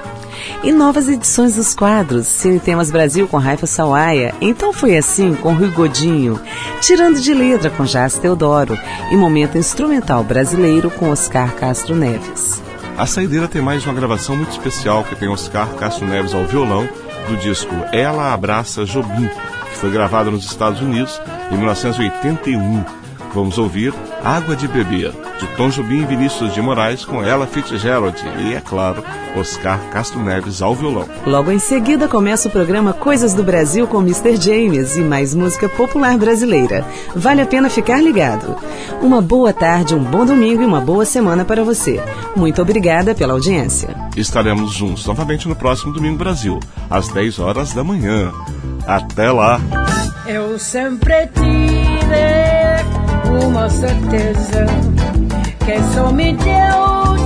E novas edições dos quadros Cine Temas Brasil com Raifa Sawaia, Então Foi Assim com Rui Godinho, Tirando de Letra com Jás Teodoro e Momento Instrumental Brasileiro com Oscar Castro Neves. A saideira tem mais uma gravação muito especial que tem Oscar Castro Neves ao violão, do disco Ela Abraça Jobim, que foi gravado nos Estados Unidos em mil novecentos e oitenta e um. Vamos ouvir Água de Beber, de Tom Jobim e Vinícius de Moraes, com Ella Fitzgerald e, é claro, Oscar Castro Neves ao violão. Logo em seguida começa o programa Coisas do Brasil com mister James e mais música popular brasileira. Vale a pena ficar ligado. Uma boa tarde, um bom domingo e uma boa semana para você. Muito obrigada pela audiência. Estaremos juntos novamente no próximo Domingo Brasil, às dez horas da manhã. Até lá! Eu sempre tive uma certeza que só me deu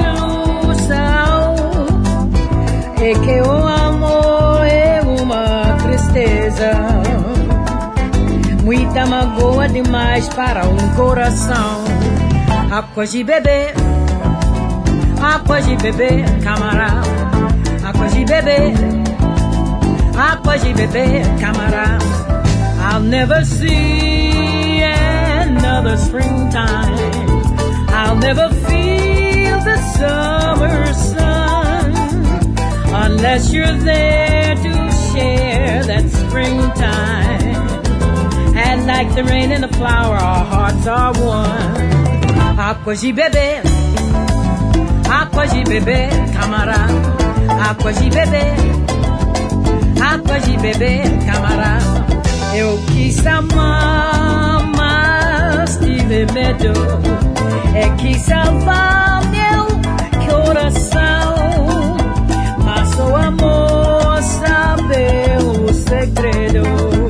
desilusão e que o amor é uma tristeza, muita magoa demais para um coração. Água de beber, água de beber, camarada, água de beber, água de beber, camarada. I'll never see another springtime. I'll never feel the summer sun unless you're there to share that springtime. And like the rain and the flower, our hearts are one. Água de beber, água de beber, camarada. Água de beber, água de beber, camarada. Eu quis amar, mas tive remédio é que salvar meu coração, mas o amor sabe o segredo.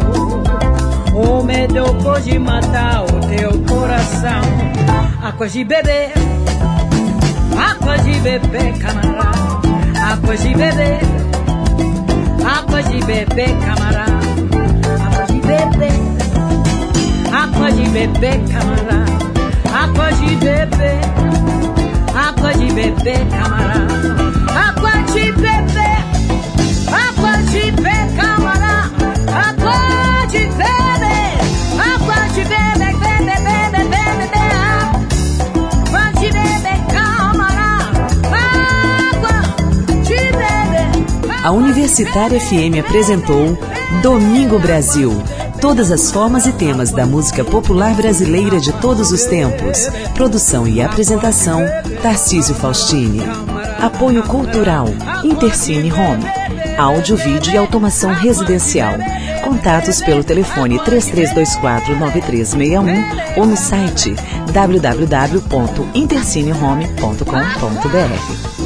O medo pode matar o teu coração. Água de beber, água de beber, camarada. Água de beber, água de beber, camarada. Água de beber, água de beber, camarada. Água de beber, água de beber, camarada. Água de beber, água de beber, camarada. Água de beber, água de beber, beber, beber, beber, água de beber, camarada. Água de beber. A Universitária F M apresentou Domingo Brasil. Todas as formas e temas da música popular brasileira de todos os tempos. Produção e apresentação, Tarcísio Faustini. Apoio cultural, Intercine Home. Áudio, vídeo e automação residencial. Contatos pelo telefone três três dois quatro nove três seis um ou no site w w w ponto intercinehome ponto com ponto b r.